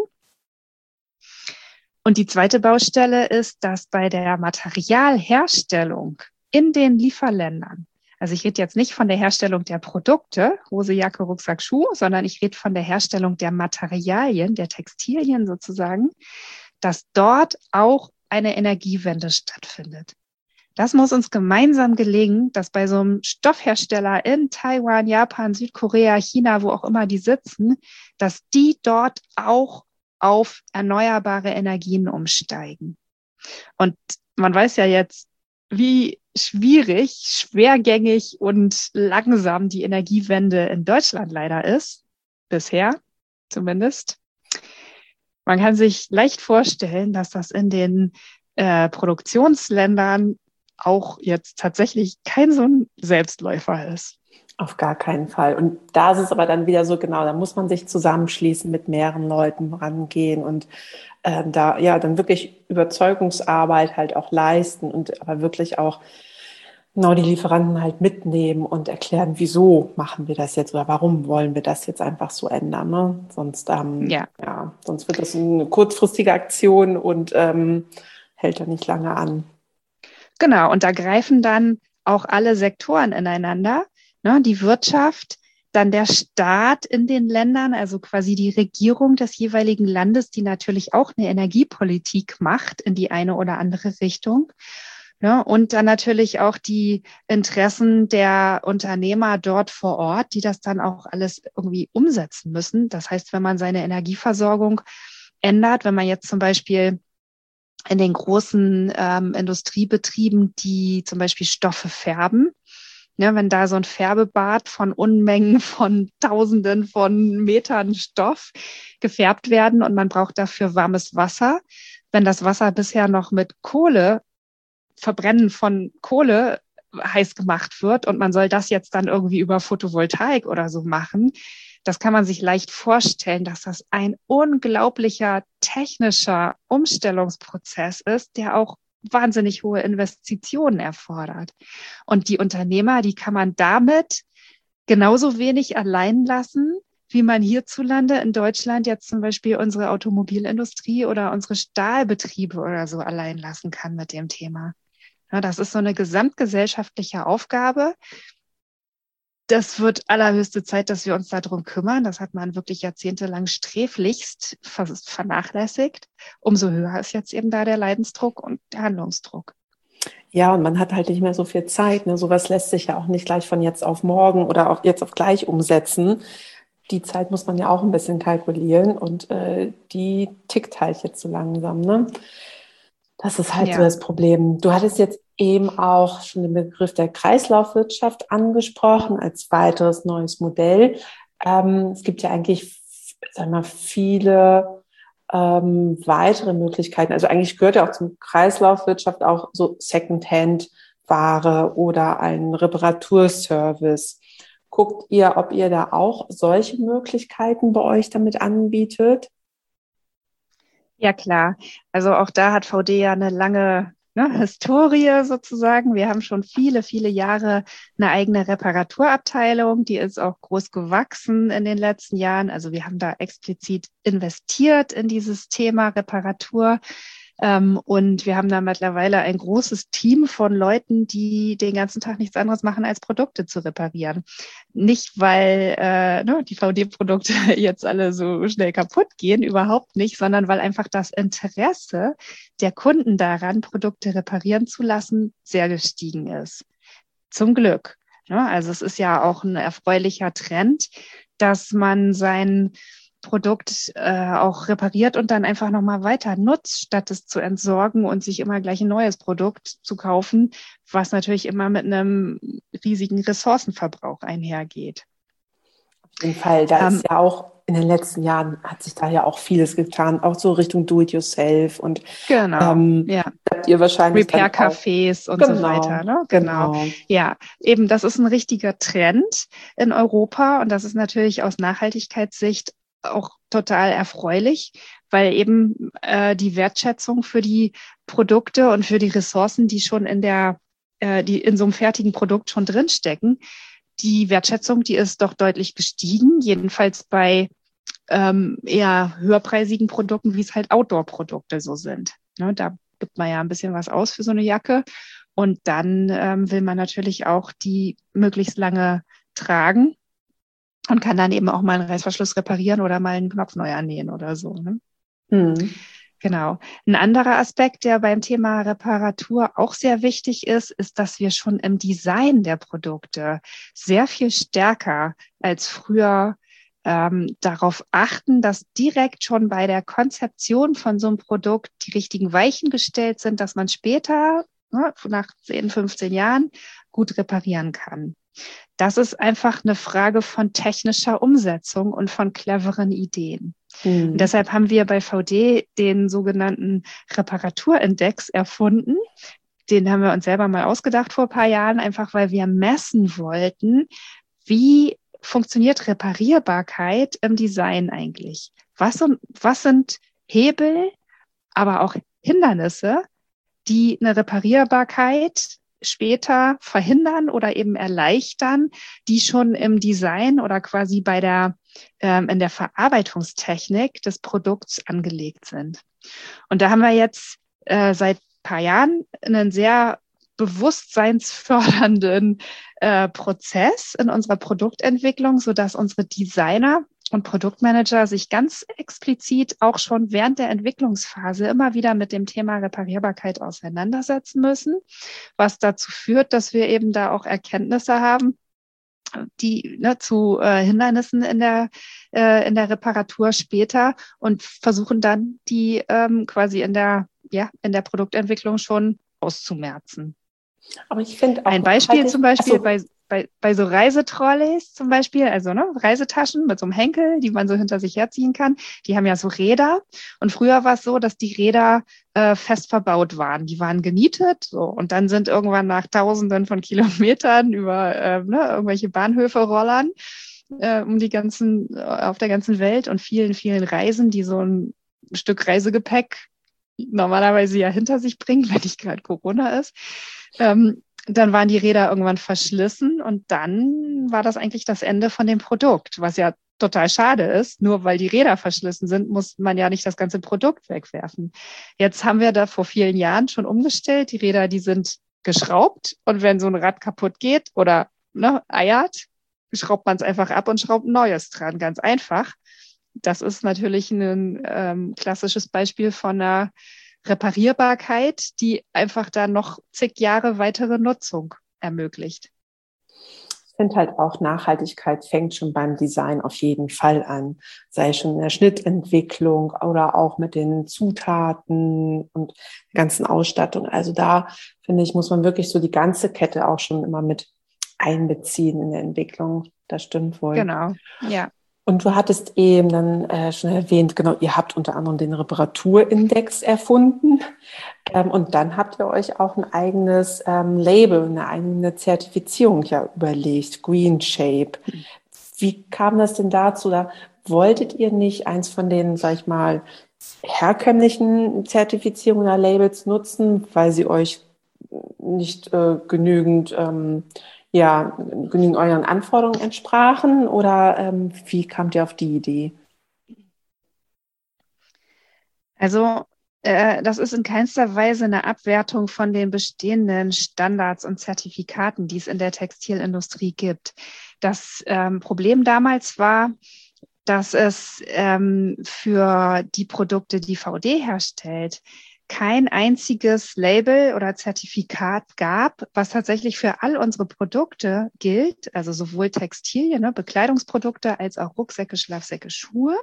Und die zweite Baustelle ist, dass bei der Materialherstellung in den Lieferländern, also ich rede jetzt nicht von der Herstellung der Produkte, Hose, Jacke, Rucksack, Schuh, sondern ich rede von der Herstellung der Materialien, der Textilien sozusagen, dass dort auch eine Energiewende stattfindet. Das muss uns gemeinsam gelingen, dass bei so einem Stoffhersteller in Taiwan, Japan, Südkorea, China, wo auch immer die sitzen, dass die dort auch auf erneuerbare Energien umsteigen. Und man weiß ja jetzt, wie schwierig, schwergängig und langsam die Energiewende in Deutschland leider ist, bisher zumindest. Man kann sich leicht vorstellen, dass das in den Produktionsländern auch jetzt tatsächlich kein so ein Selbstläufer ist. Auf gar keinen Fall. Und da ist es aber dann wieder so, genau, da muss man sich zusammenschließen, mit mehreren Leuten rangehen und da ja dann wirklich Überzeugungsarbeit halt auch leisten und aber wirklich auch genau die Lieferanten halt mitnehmen und erklären, wieso machen wir das jetzt oder warum wollen wir das jetzt einfach so ändern. Ne? Sonst, sonst wird das eine kurzfristige Aktion und hält dann nicht lange an. Genau, und da greifen dann auch alle Sektoren ineinander. Die Wirtschaft, dann der Staat in den Ländern, also quasi die Regierung des jeweiligen Landes, die natürlich auch eine Energiepolitik macht in die eine oder andere Richtung. Und dann natürlich auch die Interessen der Unternehmer dort vor Ort, die das dann auch alles irgendwie umsetzen müssen. Das heißt, wenn man seine Energieversorgung ändert, wenn man jetzt zum Beispiel in den großen Industriebetrieben, die zum Beispiel Stoffe färben. Ja, wenn da so ein Färbebad von Unmengen von Tausenden von Metern Stoff gefärbt werden und man braucht dafür warmes Wasser. Wenn das Wasser bisher noch mit Verbrennen von Kohle heiß gemacht wird und man soll das jetzt dann irgendwie über Photovoltaik oder so machen, das kann man sich leicht vorstellen, dass das ein unglaublicher technischer Umstellungsprozess ist, der auch wahnsinnig hohe Investitionen erfordert. Und die Unternehmer, die kann man damit genauso wenig allein lassen, wie man hierzulande in Deutschland jetzt zum Beispiel unsere Automobilindustrie oder unsere Stahlbetriebe oder so allein lassen kann mit dem Thema. Ja, das ist so eine gesamtgesellschaftliche Aufgabe. Das wird allerhöchste Zeit, dass wir uns darum kümmern. Das hat man wirklich jahrzehntelang sträflichst vernachlässigt. Umso höher ist jetzt eben da der Leidensdruck und der Handlungsdruck. Ja, und man hat halt nicht mehr so viel Zeit. Ne? Sowas lässt sich ja auch nicht gleich von jetzt auf morgen oder auch jetzt auf gleich umsetzen. Die Zeit muss man ja auch ein bisschen kalkulieren und die tickt halt jetzt so langsam. Ne? Das ist halt so das Problem. Du hattest jetzt eben auch schon den Begriff der Kreislaufwirtschaft angesprochen als weiteres neues Modell. Es gibt ja eigentlich, sag mal, viele weitere Möglichkeiten. Also eigentlich gehört ja auch zum Kreislaufwirtschaft auch so Secondhand-Ware oder ein Reparaturservice. Guckt ihr, ob ihr da auch solche Möglichkeiten bei euch damit anbietet? Ja, klar. Also auch da hat VD ja eine lange Historie sozusagen. Wir haben schon viele, viele Jahre eine eigene Reparaturabteilung. Die ist auch groß gewachsen in den letzten Jahren. Also wir haben da explizit investiert in dieses Thema Reparatur. Und wir haben da mittlerweile ein großes Team von Leuten, die den ganzen Tag nichts anderes machen, als Produkte zu reparieren. Nicht, weil die VD-Produkte jetzt alle so schnell kaputt gehen, überhaupt nicht, sondern weil einfach das Interesse der Kunden daran, Produkte reparieren zu lassen, sehr gestiegen ist. Zum Glück. Ja, also es ist ja auch ein erfreulicher Trend, dass man sein Produkt auch repariert und dann einfach nochmal weiter nutzt, statt es zu entsorgen und sich immer gleich ein neues Produkt zu kaufen, was natürlich immer mit einem riesigen Ressourcenverbrauch einhergeht. Auf jeden Fall, da ist ja auch in den letzten Jahren hat sich da ja auch vieles getan, auch so Richtung Do-it-yourself und genau, habt ihr wahrscheinlich Repair-Cafés und so weiter. Ne? Genau. Ja, eben, das ist ein richtiger Trend in Europa und das ist natürlich aus Nachhaltigkeitssicht auch total erfreulich, weil eben die Wertschätzung für die Produkte und für die Ressourcen, die schon die in so einem fertigen Produkt schon drinstecken, die Wertschätzung, die ist doch deutlich gestiegen, jedenfalls bei eher höherpreisigen Produkten, wie es halt Outdoor-Produkte so sind. Ne, da gibt man ja ein bisschen was aus für so eine Jacke und dann will man natürlich auch die möglichst lange tragen und kann dann eben auch mal einen Reißverschluss reparieren oder mal einen Knopf neu annähen oder so. Ne? Genau. Ein anderer Aspekt, der beim Thema Reparatur auch sehr wichtig ist, ist, dass wir schon im Design der Produkte sehr viel stärker als früher darauf achten, dass direkt schon bei der Konzeption von so einem Produkt die richtigen Weichen gestellt sind, dass man später, nach 10, 15 Jahren, gut reparieren kann. Das ist einfach eine Frage von technischer Umsetzung und von cleveren Ideen. Und deshalb haben wir bei VD den sogenannten Reparaturindex erfunden. Den haben wir uns selber mal ausgedacht vor ein paar Jahren, einfach weil wir messen wollten, wie funktioniert Reparierbarkeit im Design eigentlich? Was sind Hebel, aber auch Hindernisse, die eine Reparierbarkeit später verhindern oder eben erleichtern, die schon im Design oder quasi in der Verarbeitungstechnik des Produkts angelegt sind. Und da haben wir jetzt seit ein paar Jahren einen sehr bewusstseinsfördernden Prozess in unserer Produktentwicklung, sodass unsere Designer und Produktmanager sich ganz explizit auch schon während der Entwicklungsphase immer wieder mit dem Thema Reparierbarkeit auseinandersetzen müssen, was dazu führt, dass wir eben da auch Erkenntnisse haben, die zu Hindernissen in der Reparatur später und versuchen dann die quasi in der in der Produktentwicklung schon auszumerzen. Aber ich finde auch ein Beispiel zum Beispiel bei so Reisetrolleys zum Beispiel, also Reisetaschen mit so einem Henkel, die man so hinter sich herziehen kann, die haben ja so Räder. Und früher war es so, dass die Räder fest verbaut waren. Die waren genietet so, und dann sind irgendwann nach Tausenden von Kilometern über irgendwelche Bahnhöfe rollern auf der ganzen Welt und vielen, vielen Reisen, die so ein Stück Reisegepäck normalerweise ja hinter sich bringen, wenn nicht gerade Corona ist. Dann waren die Räder irgendwann verschlissen und dann war das eigentlich das Ende von dem Produkt, was ja total schade ist. Nur weil die Räder verschlissen sind, muss man ja nicht das ganze Produkt wegwerfen. Jetzt haben wir da vor vielen Jahren schon umgestellt. Die Räder, die sind geschraubt und wenn so ein Rad kaputt geht oder eiert, schraubt man es einfach ab und schraubt ein neues dran, ganz einfach. Das ist natürlich ein klassisches Beispiel von einer Reparierbarkeit, die einfach dann noch zig Jahre weitere Nutzung ermöglicht. Ich finde halt auch, Nachhaltigkeit fängt schon beim Design auf jeden Fall an. Sei schon in der Schnittentwicklung oder auch mit den Zutaten und der ganzen Ausstattung. Also da, finde ich, muss man wirklich so die ganze Kette auch schon immer mit einbeziehen in der Entwicklung. Das stimmt wohl. Genau, ja. Und du hattest eben dann schon erwähnt, genau, ihr habt unter anderem den Reparaturindex erfunden und dann habt ihr euch auch ein eigenes Label, eine eigene Zertifizierung ja überlegt, Green Shape. Wie kam das denn dazu? Da wolltet ihr nicht eins von den, sag ich mal, herkömmlichen Zertifizierungen oder Labels nutzen, weil sie euch nicht genügend euren Anforderungen entsprachen oder wie kamt ihr auf die Idee? Also das ist in keinster Weise eine Abwertung von den bestehenden Standards und Zertifikaten, die es in der Textilindustrie gibt. Das Problem damals war, dass es für die Produkte, die VD herstellt, kein einziges Label oder Zertifikat gab, was tatsächlich für all unsere Produkte gilt, also sowohl Textilien, Bekleidungsprodukte, als auch Rucksäcke, Schlafsäcke, Schuhe.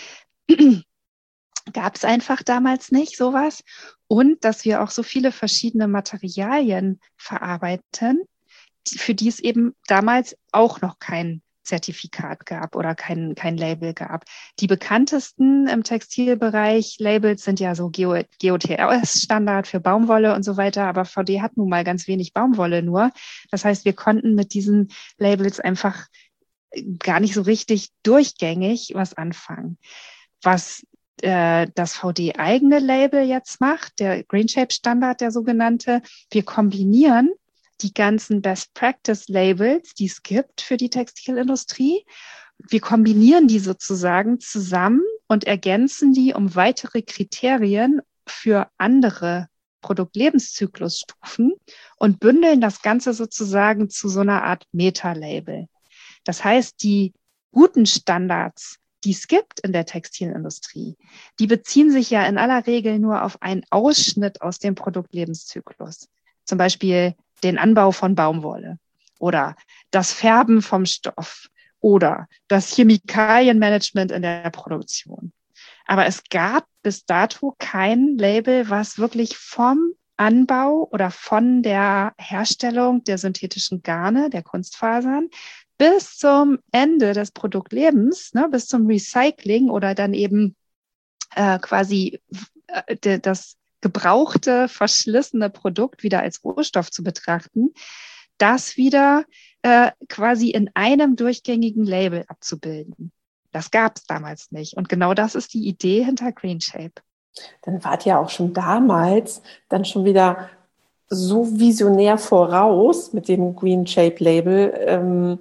Gab es einfach damals nicht sowas. Und dass wir auch so viele verschiedene Materialien verarbeiten, für die es eben damals auch noch kein Zertifikat gab oder kein Label gab. Die bekanntesten im Textilbereich Labels sind ja so GOTS-Standard für Baumwolle und so weiter, aber VD hat nun mal ganz wenig Baumwolle nur. Das heißt, wir konnten mit diesen Labels einfach gar nicht so richtig durchgängig was anfangen. Was das VD-eigene Label jetzt macht, der Green Shape Standard, der sogenannte, wir kombinieren die ganzen Best-Practice-Labels, die es gibt für die Textilindustrie. Wir kombinieren die sozusagen zusammen und ergänzen die um weitere Kriterien für andere Produktlebenszyklusstufen und bündeln das Ganze sozusagen zu so einer Art Meta-Label. Das heißt, die guten Standards, die es gibt in der Textilindustrie, die beziehen sich ja in aller Regel nur auf einen Ausschnitt aus dem Produktlebenszyklus. Zum Beispiel den Anbau von Baumwolle oder das Färben vom Stoff oder das Chemikalienmanagement in der Produktion. Aber es gab bis dato kein Label, was wirklich vom Anbau oder von der Herstellung der synthetischen Garne, der Kunstfasern, bis zum Ende des Produktlebens, bis zum Recycling oder dann eben quasi das gebrauchte, verschlissene Produkt wieder als Rohstoff zu betrachten, das wieder quasi in einem durchgängigen Label abzubilden. Das gab es damals nicht. Und genau das ist die Idee hinter Green Shape. Dann wart ihr auch schon damals dann schon wieder so visionär voraus mit dem Green Shape Label.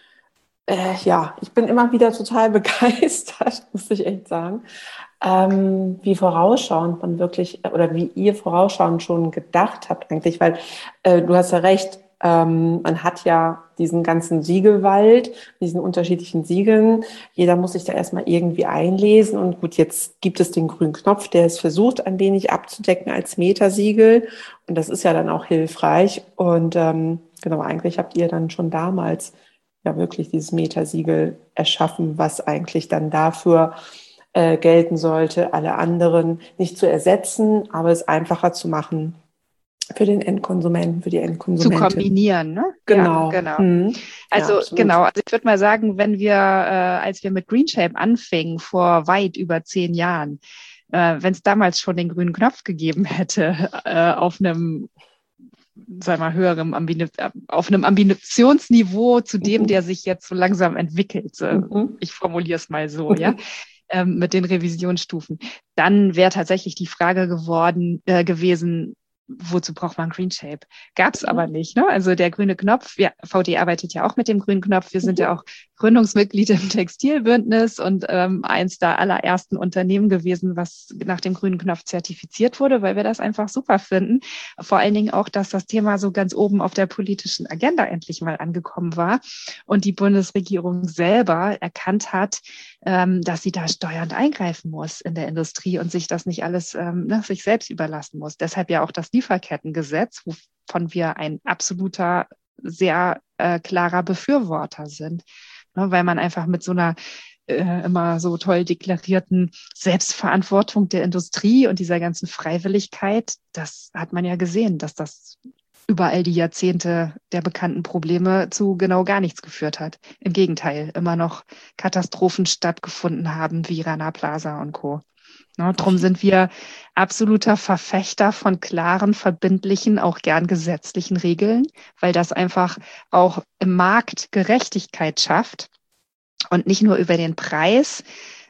Ich bin immer wieder total begeistert, muss ich echt sagen. Wie vorausschauend man wirklich, oder wie ihr vorausschauend schon gedacht habt eigentlich, weil du hast ja recht, man hat ja diesen ganzen Siegelwald, diesen unterschiedlichen Siegeln. Jeder muss sich da erstmal irgendwie einlesen und gut, jetzt gibt es den grünen Knopf, der es versucht, ein wenig abzudecken als Metasiegel und das ist ja dann auch hilfreich und genau, eigentlich habt ihr dann schon damals ja wirklich dieses Metasiegel erschaffen, was eigentlich dann dafür gelten sollte, alle anderen nicht zu ersetzen, aber es einfacher zu machen für den Endkonsumenten, für die Zu Endkonsumentin. kombinieren, ne? Genau. Ja, genau. Ja, Genau. Also ich würde mal sagen, als wir mit GreenShape anfingen, vor weit über 10 Jahren, wenn es damals schon den grünen Knopf gegeben hätte, auf einem, sagen wir mal, auf einem Ambitionsniveau zu dem, der sich jetzt so langsam entwickelt. Ich formuliere es mal so, ja. Mit den Revisionsstufen. Dann wäre tatsächlich die Frage gewesen, wozu braucht man GreenShape? Gab es aber nicht. Ne? Also der grüne Knopf, ja, VD arbeitet ja auch mit dem grünen Knopf. Wir sind ja auch Gründungsmitglied im Textilbündnis und eins der allerersten Unternehmen gewesen, was nach dem grünen Knopf zertifiziert wurde, weil wir das einfach super finden. Vor allen Dingen auch, dass das Thema so ganz oben auf der politischen Agenda endlich mal angekommen war und die Bundesregierung selber erkannt hat, dass sie da steuernd eingreifen muss in der Industrie und sich das nicht alles sich selbst überlassen muss. Deshalb ja auch das Lieferkettengesetz, wovon wir ein absoluter, sehr klarer Befürworter sind, ne, weil man einfach mit so einer immer so toll deklarierten Selbstverantwortung der Industrie und dieser ganzen Freiwilligkeit, das hat man ja gesehen, dass das über all die Jahrzehnte der bekannten Probleme zu genau gar nichts geführt hat. Im Gegenteil, immer noch Katastrophen stattgefunden haben wie Rana Plaza und Co. Ne, drum sind wir absoluter Verfechter von klaren, verbindlichen, auch gern gesetzlichen Regeln, weil das einfach auch im Markt Gerechtigkeit schafft und nicht nur über den Preis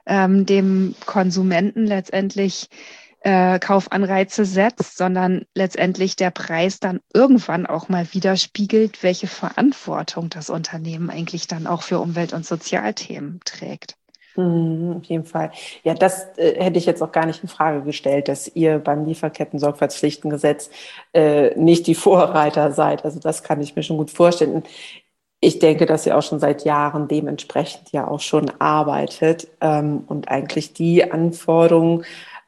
dem Konsumenten letztendlich Kaufanreize setzt, sondern letztendlich der Preis dann irgendwann auch mal widerspiegelt, welche Verantwortung das Unternehmen eigentlich dann auch für Umwelt- und Sozialthemen trägt. Auf jeden Fall. Ja, das hätte ich jetzt auch gar nicht in Frage gestellt, dass ihr beim Lieferketten-Sorgfaltspflichtengesetz nicht die Vorreiter seid. Also das kann ich mir schon gut vorstellen. Ich denke, dass ihr auch schon seit Jahren dementsprechend ja auch schon arbeitet und eigentlich die Anforderungen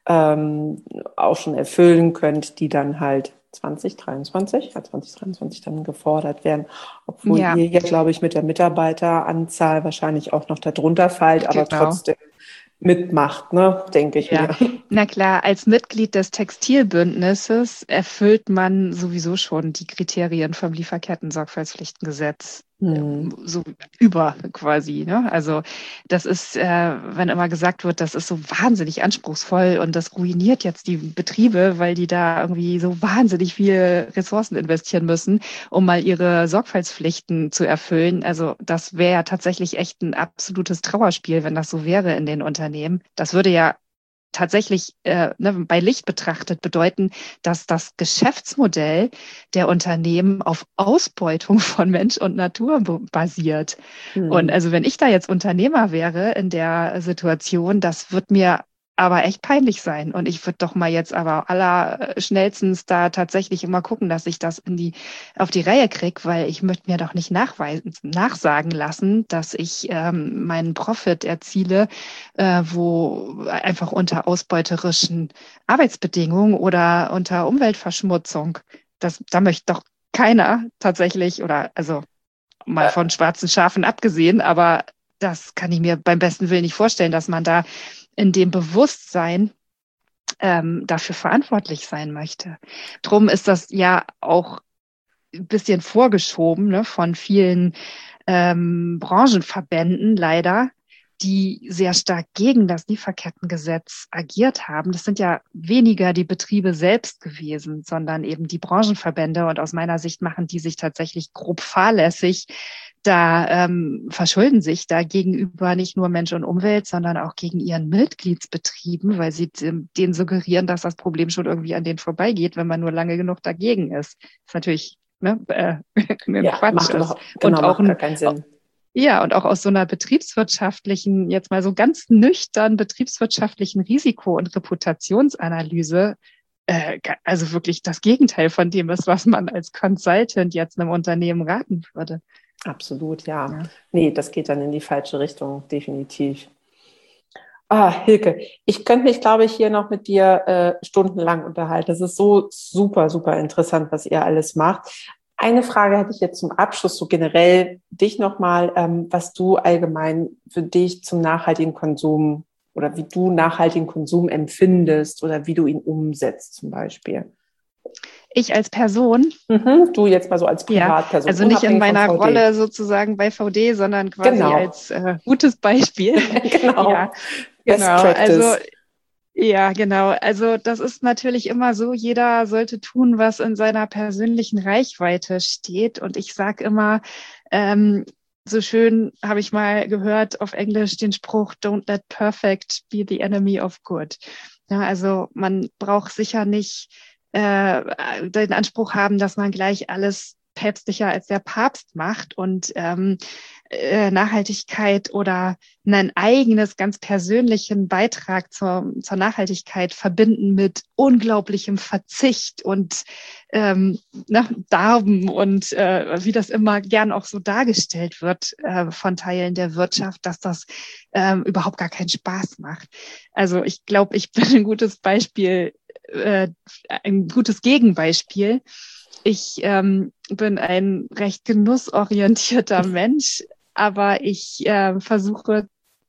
auch schon erfüllen könnt, die dann halt 2023 dann gefordert werden, obwohl ihr ja, glaube ich, mit der Mitarbeiteranzahl wahrscheinlich auch noch darunter fallt, aber trotzdem mitmacht, ne, denke ich mir. Na klar, als Mitglied des Textilbündnisses erfüllt man sowieso schon die Kriterien vom Lieferketten-Sorgfaltspflichtengesetz. So über quasi. Ne? Also das ist, wenn immer gesagt wird, das ist so wahnsinnig anspruchsvoll und das ruiniert jetzt die Betriebe, weil die da irgendwie so wahnsinnig viel Ressourcen investieren müssen, um mal ihre Sorgfaltspflichten zu erfüllen. Also das wäre ja tatsächlich echt ein absolutes Trauerspiel, wenn das so wäre in den Unternehmen. Das würde ja tatsächlich bei Licht betrachtet bedeuten, dass das Geschäftsmodell der Unternehmen auf Ausbeutung von Mensch und Natur basiert. Und also wenn ich da jetzt Unternehmer wäre in der Situation, das wird mir aber echt peinlich sein. Und ich würde doch mal jetzt aber allerschnellstens da tatsächlich immer gucken, dass ich das auf die Reihe kriege, weil ich möchte mir doch nicht nachsagen lassen, dass ich meinen Profit erziele, wo einfach unter ausbeuterischen Arbeitsbedingungen oder unter Umweltverschmutzung. Da möchte doch keiner tatsächlich, oder also mal von schwarzen Schafen abgesehen, aber das kann ich mir beim besten Willen nicht vorstellen, dass man da in dem Bewusstsein dafür verantwortlich sein möchte. Drum ist das ja auch ein bisschen vorgeschoben, ne, von vielen Branchenverbänden leider, die sehr stark gegen das Lieferkettengesetz agiert haben. Das sind ja weniger die Betriebe selbst gewesen, sondern eben die Branchenverbände. Und aus meiner Sicht machen die sich tatsächlich grob fahrlässig. Verschulden sich da gegenüber nicht nur Mensch und Umwelt, sondern auch gegen ihren Mitgliedsbetrieben, weil sie denen suggerieren, dass das Problem schon irgendwie an denen vorbeigeht, wenn man nur lange genug dagegen ist. Das ist natürlich Quatsch macht ist. macht gar keinen Sinn. Ja, und auch aus so einer betriebswirtschaftlichen, jetzt mal so ganz nüchtern betriebswirtschaftlichen Risiko- und Reputationsanalyse, also wirklich das Gegenteil von dem ist, was man als Consultant jetzt einem Unternehmen raten würde. Absolut, ja. Nee, das geht dann in die falsche Richtung, definitiv. Hilke, ich könnte mich, glaube ich, hier noch mit dir stundenlang unterhalten. Das ist so super, super interessant, was ihr alles macht. Eine Frage hätte ich jetzt zum Abschluss, so generell dich nochmal, was du allgemein für dich zum nachhaltigen Konsum oder wie du nachhaltigen Konsum empfindest oder wie du ihn umsetzt zum Beispiel. Ich als Person? Du jetzt mal so als Privatperson. Ja, also nicht in meiner Rolle sozusagen bei VD, sondern quasi als gutes Beispiel. Genau. Ja, genau. Also das ist natürlich immer so, jeder sollte tun, was in seiner persönlichen Reichweite steht. Und ich sage immer, so schön habe ich mal gehört auf Englisch den Spruch, don't let perfect be the enemy of good. Ja, also man braucht sicher nicht den Anspruch haben, dass man gleich alles päpstlicher als der Papst macht und Nachhaltigkeit oder einen eigenes, ganz persönlichen Beitrag zur Nachhaltigkeit verbinden mit unglaublichem Verzicht und Darben und wie das immer gern auch so dargestellt wird von Teilen der Wirtschaft, dass das überhaupt gar keinen Spaß macht. Also ich glaube, ich bin ein gutes Beispiel, ein gutes Gegenbeispiel. Ich bin ein recht genussorientierter Mensch, aber ich versuche,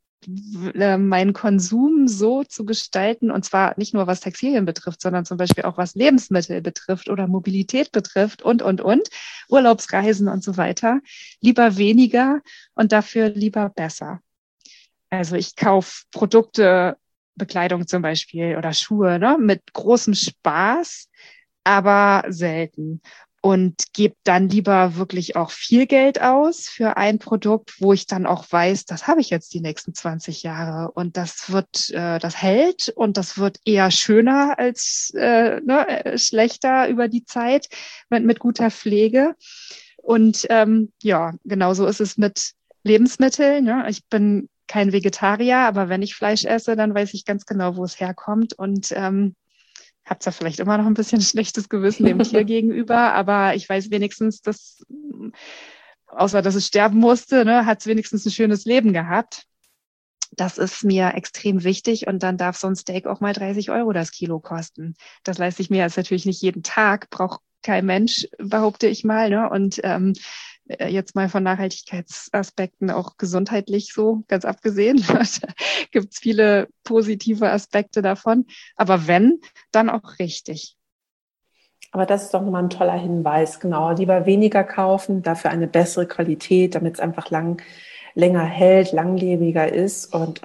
meinen Konsum so zu gestalten, und zwar nicht nur was Textilien betrifft, sondern zum Beispiel auch was Lebensmittel betrifft oder Mobilität betrifft und, Urlaubsreisen und so weiter. Lieber weniger und dafür lieber besser. Also ich kaufe Produkte, Bekleidung zum Beispiel oder Schuhe, ne, mit großem Spaß, aber selten. Und gebe dann lieber wirklich auch viel Geld aus für ein Produkt, wo ich dann auch weiß, das habe ich jetzt die nächsten 20 Jahre und das hält und das wird eher schöner als schlechter über die Zeit mit guter Pflege. Und genauso ist es mit Lebensmitteln. Ne? Ich bin kein Vegetarier, aber wenn ich Fleisch esse, dann weiß ich ganz genau, wo es herkommt und habe zwar vielleicht immer noch ein bisschen schlechtes Gewissen dem Tier gegenüber, aber ich weiß wenigstens, dass, außer dass es sterben musste, hat es wenigstens ein schönes Leben gehabt. Das ist mir extrem wichtig und dann darf so ein Steak auch mal 30 € das Kilo kosten. Das leiste ich mir jetzt natürlich nicht jeden Tag, braucht kein Mensch, behaupte ich mal. Ne? Und jetzt mal von Nachhaltigkeitsaspekten auch gesundheitlich so, ganz abgesehen, gibt es viele positive Aspekte davon. Aber wenn, dann auch richtig. Aber das ist doch nochmal ein toller Hinweis, genau. Lieber weniger kaufen, dafür eine bessere Qualität, damit es einfach länger hält, langlebiger ist. Und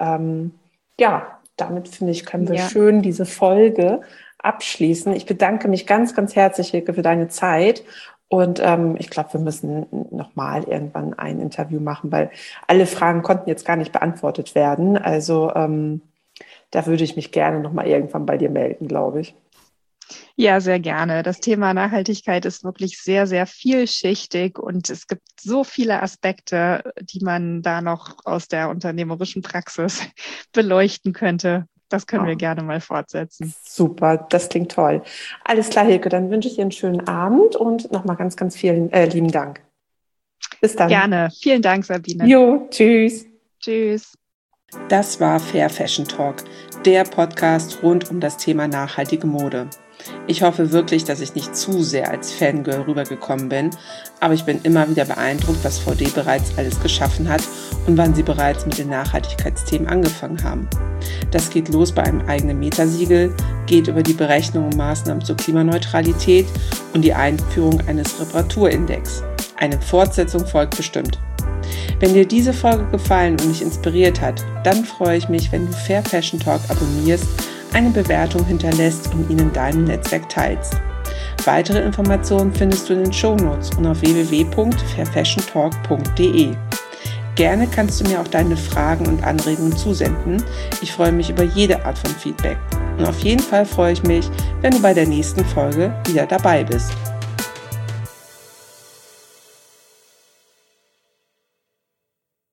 damit finde ich, können wir schön diese Folge abschließen. Ich bedanke mich ganz, ganz herzlich, Hilke, für deine Zeit. Und ich glaube, wir müssen nochmal irgendwann ein Interview machen, weil alle Fragen konnten jetzt gar nicht beantwortet werden. Also da würde ich mich gerne nochmal irgendwann bei dir melden, glaube ich. Ja, sehr gerne. Das Thema Nachhaltigkeit ist wirklich sehr, sehr vielschichtig und es gibt so viele Aspekte, die man da noch aus der unternehmerischen Praxis beleuchten könnte. Das können wir gerne mal fortsetzen. Super, das klingt toll. Alles klar, Hilke, dann wünsche ich dir einen schönen Abend und nochmal ganz, ganz vielen lieben Dank. Bis dann. Gerne. Vielen Dank, Sabine. Jo, tschüss. Tschüss. Das war Fair Fashion Talk, der Podcast rund um das Thema nachhaltige Mode. Ich hoffe wirklich, dass ich nicht zu sehr als Fangirl rübergekommen bin, aber ich bin immer wieder beeindruckt, was VD bereits alles geschaffen hat und wann sie bereits mit den Nachhaltigkeitsthemen angefangen haben. Das geht los bei einem eigenen Metasiegel, geht über die Berechnung und Maßnahmen zur Klimaneutralität und die Einführung eines Reparaturindex. Eine Fortsetzung folgt bestimmt. Wenn dir diese Folge gefallen und dich inspiriert hat, dann freue ich mich, wenn du Fair Fashion Talk abonnierst, eine Bewertung hinterlässt und ihn in deinem Netzwerk teilst. Weitere Informationen findest du in den Shownotes und auf www.fairfashiontalk.de. Gerne kannst du mir auch deine Fragen und Anregungen zusenden. Ich freue mich über jede Art von Feedback. Und auf jeden Fall freue ich mich, wenn du bei der nächsten Folge wieder dabei bist.